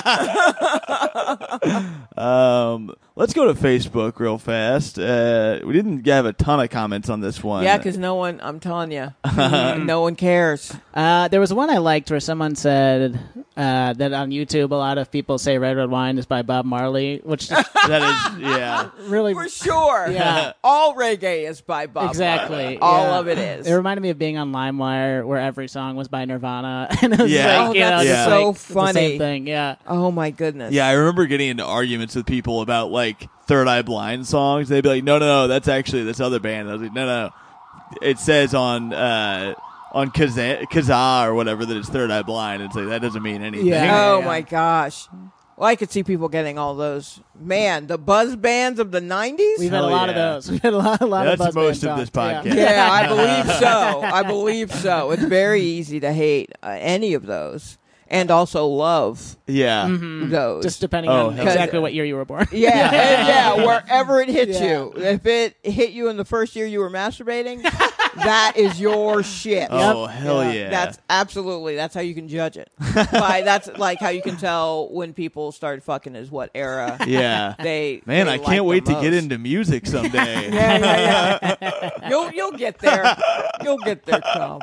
B: um, let's go to Facebook real fast. Uh, we didn't have a ton of comments on this one.
D: Yeah, because no one. I'm telling you, no one cares.
C: Uh, there was one I liked where someone said uh, that on YouTube a lot of people say Red Red Wine is by Bob Marley, which just
B: that is, yeah.
C: really
D: For sure.
C: Yeah.
D: All reggae is by Bob
C: exactly
D: Marley. All
C: yeah.
D: of it is.
C: It reminded me of being on LimeWire where every song was by Nirvana, and it was
B: Yeah.
C: like,
D: Oh,
C: you know,
D: that's
C: just
B: so
C: like, it's the
D: funny.
C: same thing. Yeah.
D: Oh my goodness.
B: Yeah, I remember getting into arguments with people about like Third Eye Blind songs. They'd be like, "No, no, no, that's actually this other band." I was like, "No, no, it says on uh, on Kazaa, Kazaa or whatever that it's Third Eye Blind." It's like that doesn't mean anything.
C: Yeah.
D: Oh my gosh. Well, I could see people getting all those. Man, the buzz bands of the nineties?
C: We've had
B: Hell
C: a lot
B: yeah.
C: of those. We've had a lot, a lot
B: That's
C: of buzz
B: most
C: band
B: of this
C: songs.
B: podcast.
C: Yeah.
D: Yeah, I believe so. I believe so. It's very easy to hate uh, any of those and also love
B: Yeah.
D: those.
C: Just depending
B: Oh,
C: on
B: hell
C: exactly
D: yeah.
C: what year you were born.
D: yeah, and yeah, wherever it hits
C: Yeah.
D: you. If it hit you in the first year you were masturbating, that is your shit.
B: Oh hell
C: Yeah.
B: yeah!
D: That's absolutely. That's how you can judge it. By that's like how you can tell when people started fucking is what era
B: yeah.
D: they.
B: Man,
D: they
B: I
D: like
B: can't
D: the
B: wait to
D: most.
B: get into music someday.
D: Yeah, yeah, yeah. you'll you'll get there. You'll get there, Tom.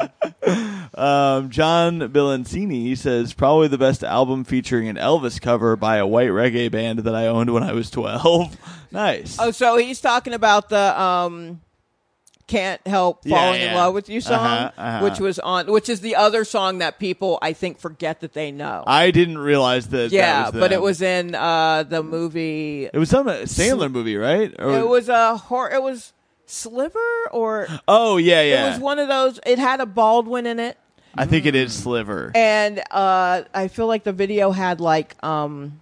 B: Um, John Bilancini says probably the best album featuring an Elvis cover by a white reggae band that I owned when I was twelve. Nice.
D: Oh, so he's talking about the um, "Can't Help
B: Yeah,
D: Falling in
B: yeah.
D: Love with You" song,
B: Uh-huh, uh-huh.
D: which was on, which is the other song that people I think forget that they know.
B: I didn't realize that.
D: yeah,
B: that was
D: but it
B: them.
D: was in uh, the movie.
B: It was some Sandler movie, right? Or-
D: It was a horror. It was Sliver, or
B: Oh yeah, yeah.
D: it was one of those. It had a Baldwin in it.
B: I think it is Sliver.
D: And uh, I feel like the video had like um,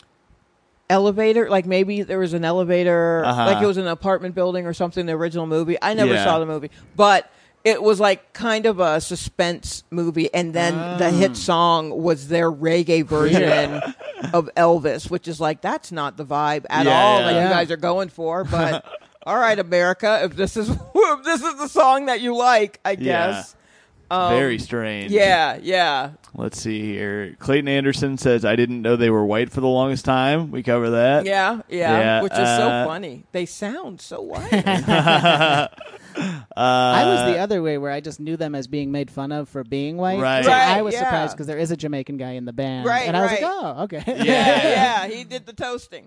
D: elevator, like maybe there was an elevator,
B: Uh-huh.
D: like it was an apartment building or something. The original movie, I never
B: Yeah.
D: saw the movie, but it was like kind of a suspense movie. And then the
B: Ah.
D: hit song was their reggae version of Elvis, which is like that's not the vibe at
B: Yeah,
D: all
B: yeah.
D: that
C: Yeah.
D: you guys are going for, but. All right, America. If this is if this is the song that you like, I
B: Yeah.
D: guess. Um,
B: Very strange.
D: Yeah, yeah.
B: Let's see here. Clayton Anderson says, I didn't know they were white for the longest time. We cover that.
D: Yeah, yeah,
B: Yeah,
D: which is
B: uh,
D: so funny. They sound so white.
B: uh,
C: I was the other way where I just knew them as being made fun of for being white.
B: Right.
C: So
D: Right,
C: I was
D: yeah.
C: surprised because there is a Jamaican guy in the band.
D: Right,
C: And I was
D: right.
C: like, oh, okay.
B: Yeah.
D: yeah, he did the toasting.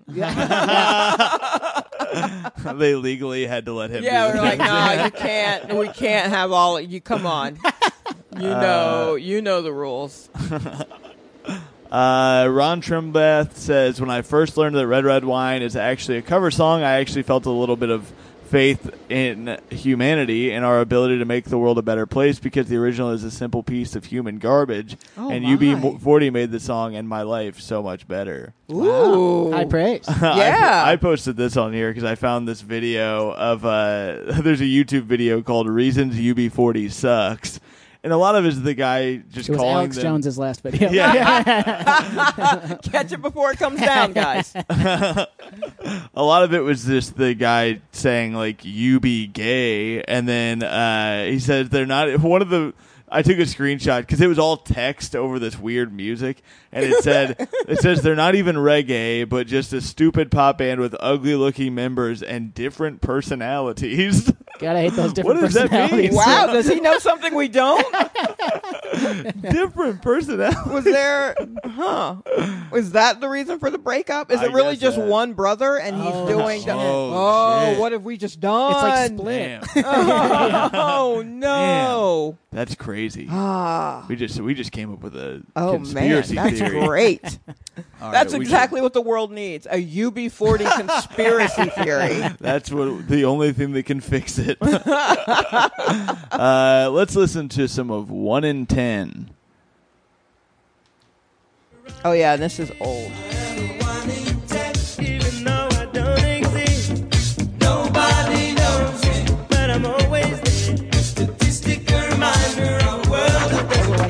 B: They legally had to let him
D: Yeah,
B: do the
D: we're like,
B: thing.
D: no, you can't. We can't have all. You come on. You know, you know the rules.
B: Uh, Ron Trimbath says, when I first learned that Red Red Wine is actually a cover song, I actually felt a little bit of faith in humanity and our ability to make the world a better place because the original is a simple piece of human garbage.
D: Oh,
B: and
D: my.
B: U B forty made the song and my life so much better.
D: Ooh,
C: High praise.
D: Yeah.
B: I, I posted this on here because I found this video of, uh, there's a YouTube video called Reasons U B forty Sucks. And a lot of it is the guy just
C: It was
B: calling
C: Alex
B: them.
C: Jones's last video.
B: Yeah.
D: Catch it before it comes down, guys.
B: A lot of it was just the guy saying like "you be gay," and then uh, he says they're not. One of the I took a screenshot because it was all text over this weird music, and it said it says they're not even reggae, but just a stupid pop band with ugly-looking members and different personalities.
C: God, I hate those different
B: What does that mean?
C: personalities.
D: Wow, does he know something we don't?
B: different personalities.
D: Was there, huh? Was that the reason for the breakup? Is
B: I
D: it really
B: guess
D: just
B: that.
D: one brother and he's
C: Oh,
D: doing?
C: shit.
D: The,
B: Oh,
D: oh,
B: shit.
D: what have we just done?
C: It's like Split.
B: Damn,
D: Oh no!
B: that's crazy.
D: Ah.
B: We just we just came up with a
D: Oh man,
B: conspiracy
D: that's
B: theory.
D: great.
B: All
D: That's
B: right, we should-
D: exactly what the world needs. A U B forty conspiracy theory.
B: That's what the only thing that can fix it. uh, let's listen to some of One in Ten.
D: Oh yeah, and this is old.
H: Even though I don't exist, nobody knows it, but I'm always there. Statistical reminder of the world that doesn't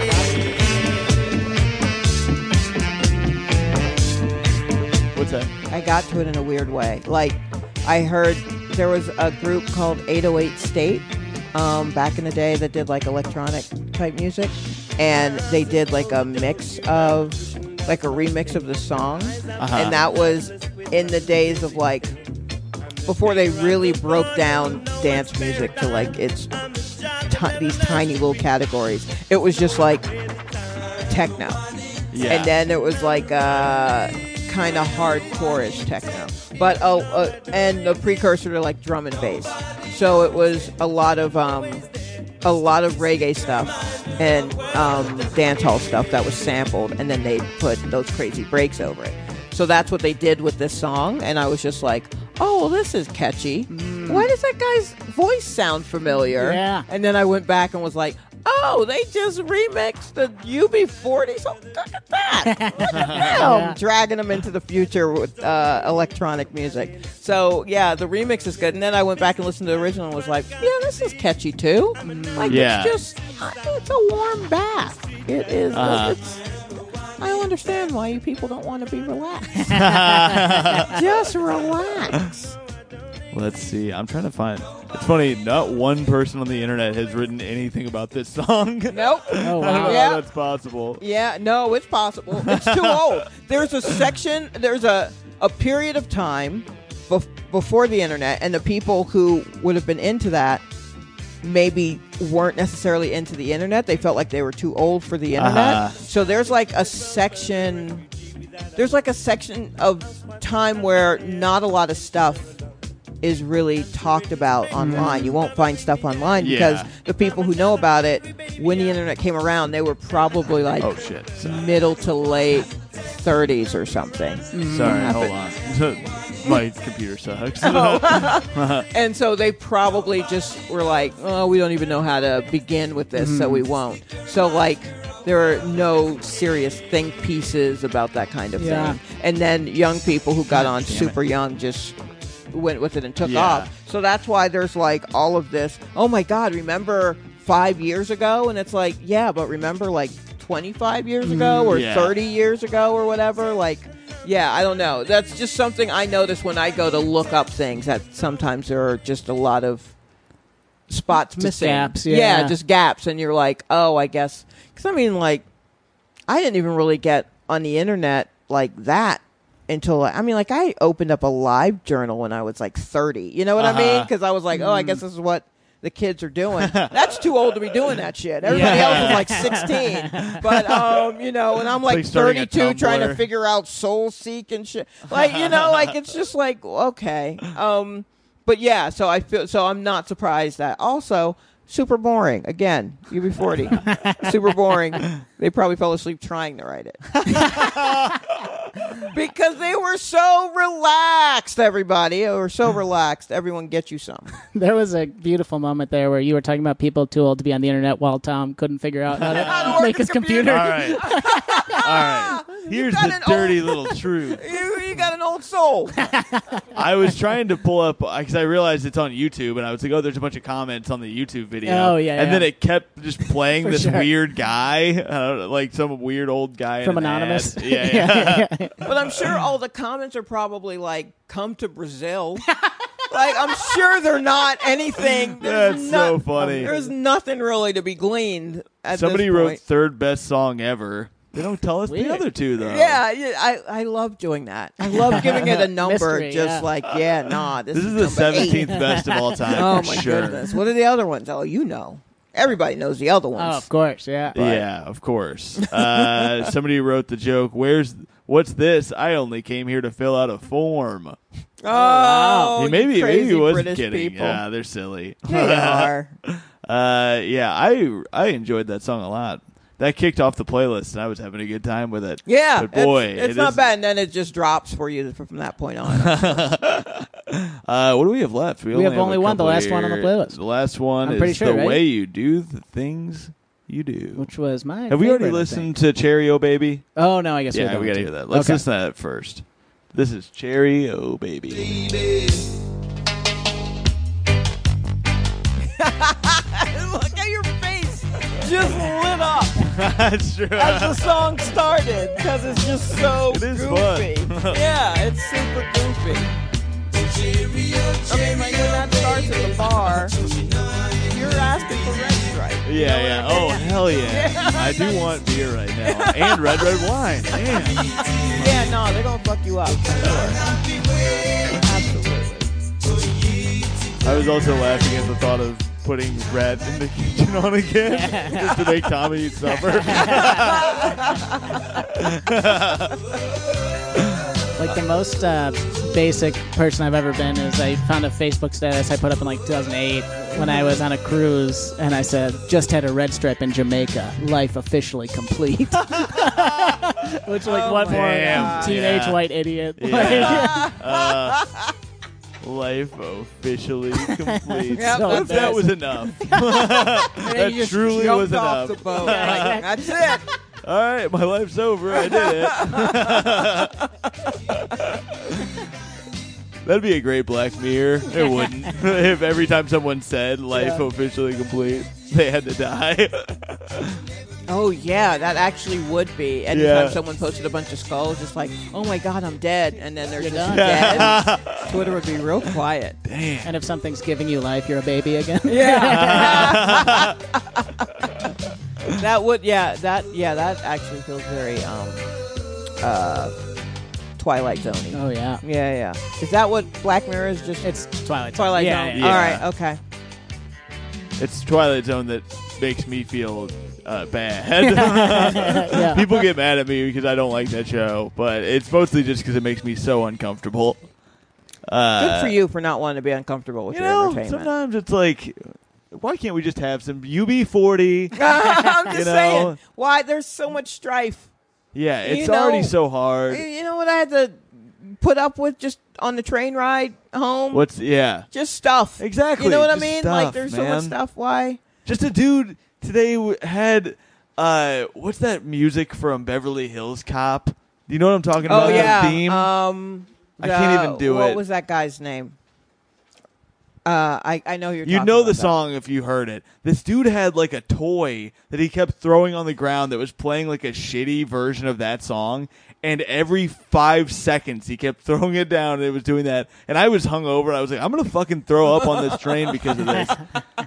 H: end.
B: What's that?
D: I got to it in a weird way. Like, I heard there was a group called eight oh eight State um, back in the day that did like electronic type music, and they did like a mix of, like a remix of the song,
B: Uh-huh.
D: and that was in the days of like before they really broke down dance music to like its ti- these tiny little categories. It was just like techno.
B: Yeah.
D: And then it was like uh, kind of hardcore-ish techno, but oh, uh, and a precursor to like drum and bass. So it was a lot of um, a lot of reggae stuff and um, dance hall stuff that was sampled, and then they put those crazy breaks over it. So that's what they did with this song, and I was just like, oh, well, this is catchy. Why does that guy's voice sound familiar?
C: Yeah.
D: And then I went back and was like, oh, they just remixed the U B forty. So look at that. Look at them. Dragging them into the future with uh, electronic music. So, yeah, the remix is good. And then I went back and listened to the original and was like, yeah, this is catchy, too. Like,
B: Yeah.
D: it's just, it's a warm bath. It is.
B: Uh-huh.
D: It's, I don't understand why you people don't want to be relaxed. Just relax.
B: Let's see. I'm trying to find. It's funny. Not one person on the internet has written anything about this song.
D: Nope.
C: Oh,
B: I don't know
C: wow.
B: how
D: Yeah.
B: that's possible.
D: Yeah, no, it's possible. It's too old. There's a section, there's a, a period of time bef- before the internet, and the people who would have been into that maybe weren't necessarily into the internet. They felt like they were too old for the internet.
B: Uh-huh.
D: So there's like a section, there's like a section of time where not a lot of stuff is really talked about online. You won't find stuff online because
B: Yeah.
D: the people who know about it, when the internet came around, they were probably like
B: Oh shit. So-
D: middle to late thirties or something.
B: Sorry. Hold on. My computer sucks.
D: And so they probably just were like, oh, we don't even know how to begin with this, so we won't. So, like, there are no serious think pieces about that kind of
C: Yeah.
D: thing. And then young people who got on
B: damn it.
D: super young just went with it and took
B: Yeah.
D: off. So that's why there's like all of this. Oh my God, remember five years ago? And it's like, yeah, but remember like twenty-five years ago or
B: Yeah.
D: thirty years ago or whatever? Like, yeah, I don't know. That's just something I notice when I go to look up things, that sometimes there are just a lot of spots
C: Just
D: missing.
C: gaps, yeah.
D: just gaps. And you're like, oh, I guess. Because I mean, like, I didn't even really get on the internet like that until, I mean, like I opened up a live journal when I was like thirty. You know what
B: Uh-huh.
D: I mean? Because I was like, oh, I guess this is what the kids are doing. That's too old to be doing that shit. Everybody
C: Yeah.
D: else is like sixteen. But, um, you know, and I'm like,
B: like starting a
D: thirty-two trying to
B: Tumblr.
D: figure out Soul Seek and shit. Like, you know, like it's just like, okay. Um, but yeah, so I feel, so I'm not surprised that also super boring. Again, U B forty. Super boring. They probably fell asleep trying to write it. Because they were so relaxed, everybody. They were so relaxed. Everyone get you some.
C: There was a beautiful moment there where you were talking about people too old to be on the internet while Tom couldn't figure out how to,
D: How to work
C: make
D: a
C: his computer.
B: All right. All right. Here's
D: got
B: the
D: an
B: dirty
D: old-
B: little truth.
D: You, you got an old soul.
B: I was trying to pull up because I realized it's on YouTube, and I was like, "Oh, there's a bunch of comments on the YouTube video."
C: Oh, yeah,
B: and
C: yeah.
B: then it kept just playing
C: For
B: this
C: sure.
B: weird guy, I don't know, like some weird old guy in
C: From
B: an
C: Anonymous.
B: ad. Yeah, yeah.
C: yeah.
D: But I'm sure all the comments are probably like, come to Brazil. Like, I'm sure they're not anything. There's
B: That's
D: no-
B: so funny.
D: There's nothing really to be gleaned at
B: Somebody
D: this
B: wrote
D: point.
B: third best song ever. They don't tell us
C: Weird.
B: the other two though.
D: Yeah, yeah, I, I love doing that. I love giving it a number.
C: Mystery,
D: just
C: yeah.
D: like, yeah, nah, this,
B: This is the
D: number
B: seventeenth
D: eight.
B: best of all time.
D: Oh
B: for
D: my
B: sure.
D: goodness! What are the other ones? Oh, you know, everybody knows the other
C: Oh,
D: ones.
C: of course, yeah.
B: Yeah, of course. Uh, somebody wrote the joke. Where's what's this? I only came here to fill out a form.
D: Oh,
C: wow.
B: Yeah,
D: you
B: maybe
D: crazy
B: maybe he wasn't
D: British
B: kidding.
D: people.
B: Yeah, they're silly.
D: Yeah, you are.
B: Uh, yeah, I I enjoyed that song a lot. That kicked off the playlist, and I was having a good time with it.
D: Yeah,
B: but boy,
D: it's, it's
B: it
D: not
B: is-
D: bad, and then it just drops for you from that point on.
B: Uh, what do we have left?
C: We have only
B: a
C: one, the
B: couple
C: last one on the
B: here.
C: playlist.
B: The last one
C: I'm
B: is
C: pretty sure,
B: the
C: right?
B: way you do the things you do.
C: Which was my
B: have we already
C: favorite, I
B: listened to Cherry O Baby?
C: think. Oh, no, I guess
B: Yeah,
C: we're
B: we
C: going
B: gotta
C: to.
B: hear that. Let's
C: Okay.
B: listen to that first. This is Cherry O Baby.
D: Look at your face, just lit up
B: That's true.
D: as the song started because it's just so
B: It is
D: goofy.
B: fun.
D: Yeah, it's super goofy. I mean, like when that starts at the bar, you're asking for red stripe.
B: Yeah, yeah. Oh, hell yeah. I do want beer right now. And red, red wine. Man.
D: Yeah, no, they're gonna fuck you up. For sure. Absolutely.
B: I was also laughing at the thought of putting Rat in the kitchen on again just to make Tommy suffer.
C: Like the most uh, basic person I've ever been is I found a Facebook status I put up in like two thousand eight when I was on a cruise, and I said, just had a red stripe in Jamaica, life officially complete. Which, like,
D: Oh
C: what
D: my
C: more
B: God.
C: teenage
B: Yeah.
C: white idiot?
B: Yeah. uh, life officially complete.
D: Yep,
B: What if that
C: that's-
B: was enough?
D: And
B: that
D: you just
B: truly
D: jumped
B: was
D: off
B: enough.
D: the boat. Like, that's it.
B: All right, my life's over. I did it. That'd be a great Black Mirror. It wouldn't. If every time someone said life
D: Yeah.
B: officially complete, they had to die.
D: Oh yeah, that actually would be. Anytime
B: Yeah.
D: someone posted a bunch of skulls, just like, "Oh my God, I'm dead," and then they're
C: You're
D: just
C: done.
D: dead. Twitter would be real quiet.
B: Damn.
C: And if something's giving you life, you're a baby again.
D: Yeah. That would, yeah, that, yeah, that actually feels very um, uh, Twilight Zone-y.
C: Oh, yeah.
D: Yeah, yeah. Is that what Black Mirror is? Just
C: It's Twilight.
D: Twilight
C: yeah,
D: Zone.
C: yeah.
B: Yeah.
D: All right, okay.
B: It's Twilight Zone that makes me feel uh, bad.
C: Yeah.
B: People get mad at me because I don't like that show, but it's mostly just because it makes me so uncomfortable. Uh,
D: Good for you for not wanting to be uncomfortable with
B: You
D: your
B: know,
D: entertainment.
B: sometimes it's like, why can't we just have some U B forty?
D: I'm just
B: You know?
D: saying, why there's so much strife.
B: Yeah, it's
D: You know-
B: already so hard.
D: You know what I had to put up with just on the train ride home?
B: What's yeah?
D: Just stuff.
B: Exactly.
D: You know what I
B: just
D: mean?
B: stuff,
D: like, there's so much
B: man.
D: stuff. Why?
B: Just a dude today w- had uh, what's that music from Beverly Hills Cop? Do you know what I'm talking about?
D: Oh
B: That
D: yeah.
B: theme?
D: Um,
B: I can't
D: the-
B: even do
D: what
B: it.
D: was that guy's name? Uh, I I know you're.
B: You
D: talking
B: know the
D: about that.
B: song if you heard it. This dude had like a toy that he kept throwing on the ground that was playing like a shitty version of that song. And every five seconds he kept throwing it down and it was doing that. And I was hungover. I was like, I'm going to fucking throw up on this train because of this. I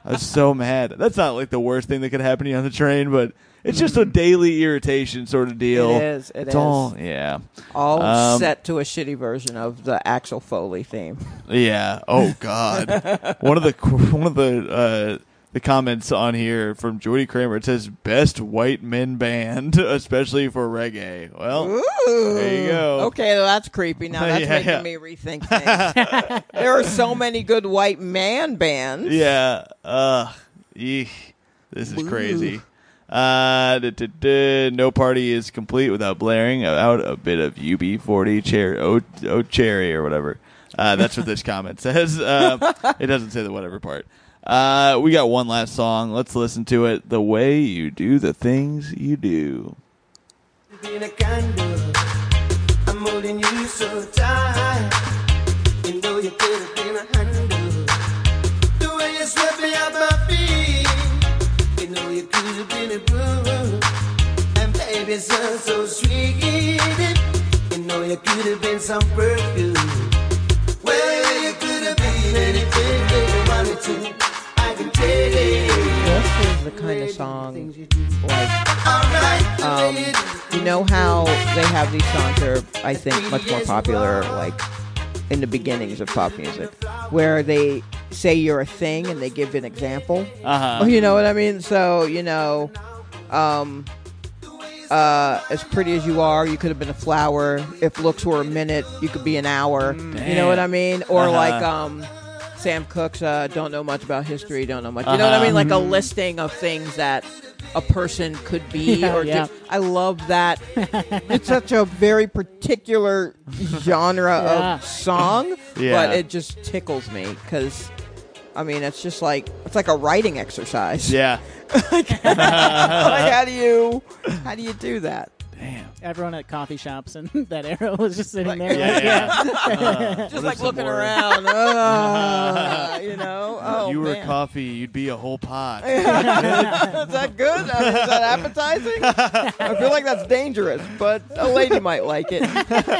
B: I was so mad. That's not like the worst thing that could happen to you on the train, but it's just a daily irritation sort of deal.
D: It is. It
B: it's
D: is.
B: all yeah.
D: All
B: Um,
D: set to a shitty version of the Axel Foley theme.
B: Yeah. Oh God. one of the one of the uh, the comments on here from Jordy Kramer, it says best white men band, especially for reggae. Well,
D: Ooh.
B: there you go.
D: Okay, well, that's creepy. Now that's
B: Yeah,
D: making
B: yeah.
D: me rethink things. There are so many good white man bands.
B: Yeah. Ugh. Eek. This is crazy. Uh, duh, duh, duh. No party is complete without blaring out a bit of U B forty cherry, oh, oh cherry or whatever. Uh, that's what this comment says. Um, it doesn't say the whatever part. Uh, we got one last song. Let's listen to it. The Way You Do the Things You Do.
H: Being a candle, I'm holding you so tight. You know you could have been a handle. The way you swept me off my feet. You know you could have been a broom. And baby, so so sweet. You know you could have been some perfume. Well, you could have been anything you wanted to. I can tell you.
D: This is the kind of song, like,
H: Alright,
D: um, you know how they have these songs that are, I think, much more popular, like, in the beginnings of pop music, where they say you're a thing and they give an example.
B: Uh-huh.
D: Oh, you know what I mean? So, you know, um, uh, as pretty as you are, you could have been a flower. If looks were a minute, you could be an hour. You know what I mean? Or
B: Uh-huh.
D: like um, Sam Cooke's uh, don't know much about history, don't know much. You know what I
B: Uh-huh.
D: mean? Like a listing of things that a person could be
C: Yeah,
D: or
C: yeah.
D: do. I love that. It's such a very particular genre
C: Yeah.
D: of song,
B: Yeah.
D: but it just tickles me because, I mean, it's just like it's like a writing exercise.
B: Yeah.
D: like how do you how do you do that?
B: Damn.
C: Everyone at coffee shops in that era was just sitting
D: Like-
C: there.
B: Yeah,
C: like,
B: yeah. Uh,
D: Just
B: what
D: like
B: if some
D: looking
B: more-
D: around, uh, you know. Oh,
B: you were
D: man.
B: coffee, you'd be a whole pot.
D: Is that good? I mean, is that appetizing? I feel like that's dangerous, but a lady might like it.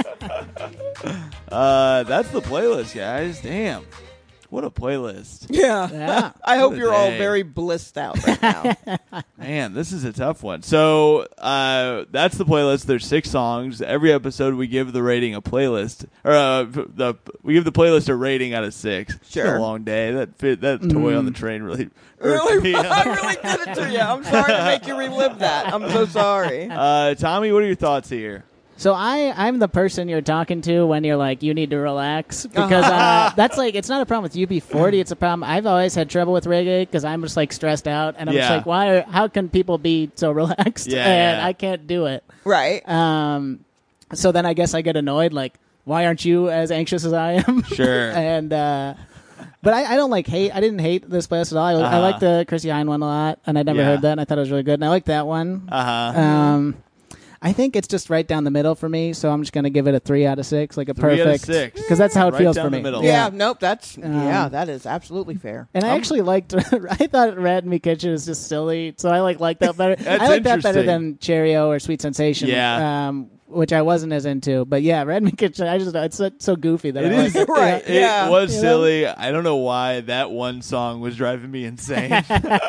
B: Uh, that's the playlist, guys. Damn. What a playlist.
D: Yeah.
C: Yeah.
D: I hope
B: What a
D: you're all
B: day.
D: very blissed out right now.
B: Man, this is a tough one. So uh, that's the playlist. There's six songs. Every episode we give the rating a playlist, or uh, the we give the playlist a rating out of six. It's been
D: Sure.
B: a long day. That fit, that toy on the train really irked
D: Really?
B: me.
D: I really did it to you. I'm sorry to make you relive that. I'm so sorry.
B: Uh, Tommy, what are your thoughts here?
C: So I, I'm the person you're talking to when you're like, you need to relax. Because uh, that's like, it's not a problem with U B forty. It's a problem. I've always had trouble with reggae because I'm just like stressed out. And I'm just
B: Yeah.
C: like, why? Are, how can people be so relaxed?
B: Yeah,
C: and
B: yeah.
C: I can't do it.
D: Right.
C: Um, so then I guess I get annoyed. Like, why aren't you as anxious as I am?
B: Sure.
C: and, uh, but I, I don't like hate. I didn't hate this playlist at all. I, I
B: Uh-huh.
C: like the Chrissy Hine one a lot. And I'd never
B: Yeah.
C: heard that. And I thought it was really good. And I like that one.
B: Uh huh.
C: Um, I think it's just right down the middle for me, so I'm just going to give it a three out of six, like a
B: Three out of
C: perfect.
B: six.
C: Because that's how it
B: Right
C: feels
B: down
C: for
B: the
C: me.
B: middle.
D: Yeah. Nope. That's
C: Um,
D: yeah. That is absolutely fair.
C: And I
B: Um,
C: actually liked. I thought Rat in Me Kitchen is just silly, so I like like that better.
B: That's
C: I like that better
B: interesting.
C: than Cheerio or Sweet Sensation.
B: Yeah.
C: Um, which I wasn't as into, but yeah, Rat in Me Kitchen. I just it's so, so goofy that
B: It
C: I
B: is
C: like it.
D: Right.
B: It
D: Yeah.
B: was
C: You know?
B: silly. I don't know why that one song was driving me insane.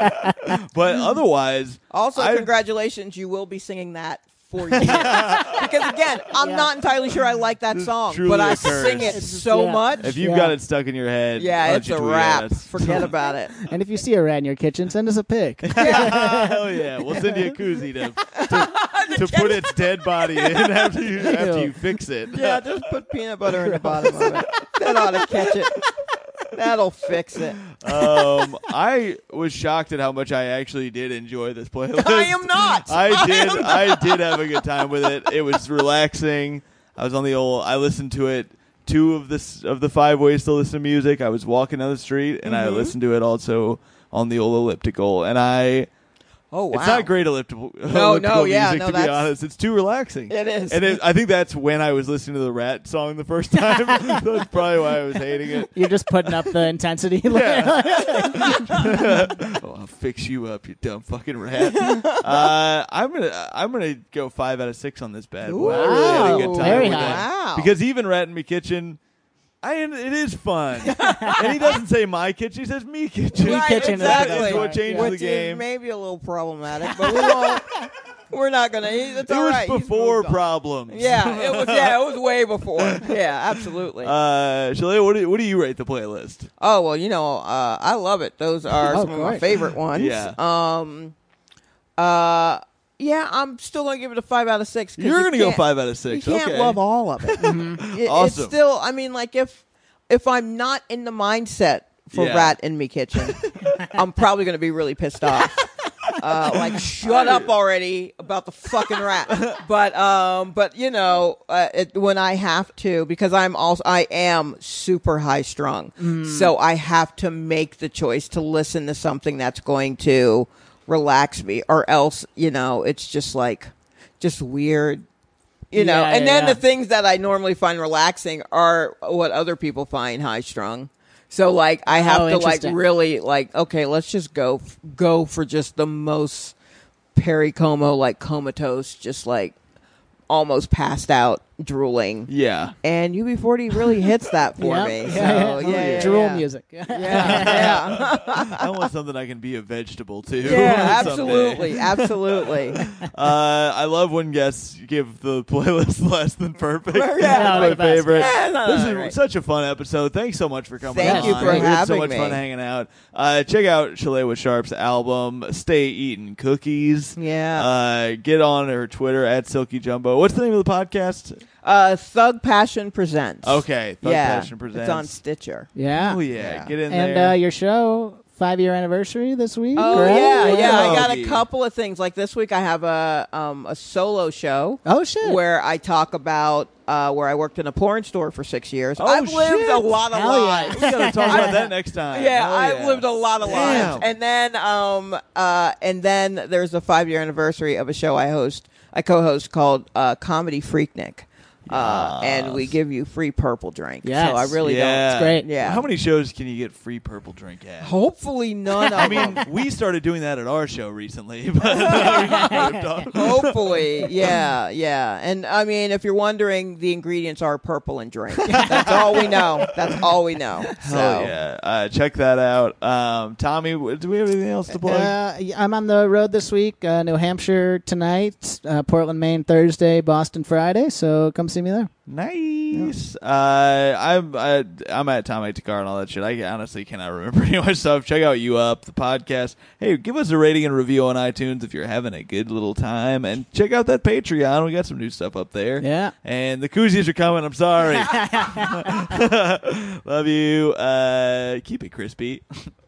B: But otherwise,
D: Also,
B: I-
D: congratulations. You will be singing that for years. Because again, I'm
C: Yeah.
D: not entirely sure I like that
B: This
D: song,
B: truly
D: but I
B: occurs.
D: sing it
C: It's just-
D: so
C: yeah.
D: much.
B: if you've
C: Yeah.
B: got it stuck in your head,
D: yeah,
B: why don't
D: it's
B: you
D: a
B: tweet
D: wrap.
B: at us?
D: Forget about it.
C: And if you see a rat in your kitchen, send us a pic.
B: Hell yeah, we'll send you a koozie to to, to put its dead body in after you after you fix it.
D: Yeah, just put peanut butter in the bottom of it. That ought to catch it. That'll fix it.
B: Um, I was shocked at how much I actually did enjoy this playlist.
D: I am not.
B: I did.
D: am
B: I did have a good time with it. It was relaxing. I was on the old. I listened to it. Two of this of the five ways to listen to music. I was walking down the street and I
D: Mm-hmm.
B: listened to it also on the old elliptical. And I.
D: Oh wow.
B: It's not great elliptical.
D: No,
B: elliptical
D: no, yeah,
B: music,
D: no,
B: to be
D: that's-
B: honest. It's too relaxing.
D: It is.
B: And it, I think that's when I was listening to the Rat song the first time. That's probably why I was hating it.
C: You're just putting up the intensity.
B: Oh, I'll fix you up, you dumb fucking rat. uh, I'm gonna I'm gonna go five out of six on this bad boy. I really had a good
C: Wow,
B: time
C: very
B: with
C: high.
B: it.
D: Wow.
B: Because even Rat in Me Kitchen, I, it is fun. And he doesn't say my kitchen, he says me kitchen.
C: Me
D: Right,
C: kitchen is the
D: exactly.
C: best
B: That's what
C: part.
B: changes
C: Yeah.
B: the
D: Which
B: game.
D: is maybe a little problematic, but we won't. We're not gonna. It's
B: It
D: all
B: was
D: right. He's
B: before
D: moved on.
B: problems.
D: Yeah, it was. Yeah, it was way before. Yeah, absolutely.
B: Uh, Shalea, what do, what do you rate the playlist?
D: oh well, you know, uh, I love it. Those are
C: Oh,
D: some of my
C: great.
D: favorite ones.
B: Yeah.
D: Um. Uh. Yeah, I'm still gonna give it a five out of six. 'cause
B: You're
D: you
B: going to go
D: can't-
B: five out of
D: You
B: six.
D: can't
B: okay.
D: love all of it. It-
B: Awesome.
D: It's still. I mean, like if if I'm not in the mindset for
B: Yeah.
D: Rat in Me Kitchen, I'm probably gonna be really pissed off. Uh, like shut up already about the fucking rat. But um, but you know, uh, it, when I have to, because I'm also I am super high strung, so I have to make the choice to listen to something that's going to relax me, or else you know it's just like just weird. You know,
C: Yeah,
D: and
C: yeah,
D: then
C: yeah.
D: the things that I normally find relaxing are what other people find high strung. So like I have
C: Oh,
D: to like
C: interesting.
D: really like okay, let's just go f- go for just the most pericomo like comatose, just like almost passed out, drooling.
B: Yeah.
D: And U B forty really hits that for
C: Yep.
D: me.
C: Yeah,
D: So,
C: yeah.
D: yeah, yeah,
C: Drool
D: yeah.
C: music.
D: Yeah, yeah.
B: I want something I can be a vegetable to.
D: Yeah,
B: someday.
D: absolutely, absolutely.
B: Uh, I love when guests give the playlist less than perfect.
D: Yeah,
B: That's my
C: the best.
B: favorite.
D: Yeah, no,
B: this
D: no,
B: is
D: right.
B: such a fun episode. Thanks so much for coming
D: Thank
B: on.
C: you for
B: We had so
D: having
B: much
D: me.
B: fun hanging out. Uh, check out Shalea Sharp's album, Stay Eating Cookies.
D: Yeah.
B: Uh, get on her Twitter at Silky Jumbo. What's the name of the podcast?
D: Uh, Thug Passion Presents.
B: Okay, Thug
D: yeah,
B: Passion Presents.
D: It's on Stitcher.
C: Yeah.
B: Oh yeah,
D: Yeah.
B: get in
C: And
B: there.
C: uh, your show, five year anniversary this week.
D: Oh
C: right?
D: yeah, yeah. I got
B: Doggy.
D: a couple of things. Like this week, I have a um, a solo show.
C: Oh shit.
D: Where I talk about uh, where I worked in a porn store for six years.
B: Oh,
D: I've lived
B: shit.
D: a lot of
C: Hell yeah.
D: lives.
B: we gotta talk about that next time.
D: Yeah,
B: Hell
D: I've lived a lot of
B: Damn.
D: lives. And then, um, uh, and then there's the five year anniversary of a show I host, I co-host called uh, Comedy Freaknik, uh, and we
B: Yes.
D: give you free purple drink.
C: Yes.
D: So I really
B: Yeah.
C: It's great.
D: don't. Yeah.
B: How many shows can you get free purple drink at?
D: Hopefully none of
B: I mean,
D: them.
B: we started doing that at our show recently, but uh, we moved on.
D: Hopefully, yeah, yeah. And I mean, if you're wondering, the ingredients are purple and drink. That's all we know. That's all we know. So.
B: Hell yeah. Uh, check that out. Um, Tommy, w- do we have anything else to plug?
C: Uh, I'm on the road this week. Uh, New Hampshire tonight, uh, Portland, Maine Thursday, Boston Friday. So come see me there.
B: Nice. Uh, I'm I, I'm at Tommy Takar and all that shit. I honestly cannot remember any of my stuff. Check out You Up, the podcast. Hey, give us a rating and review on iTunes if you're having a good little time. And check out that Patreon. We got some new stuff up there.
C: Yeah.
B: And the koozies are coming. I'm sorry. Love you. Uh, keep it crispy.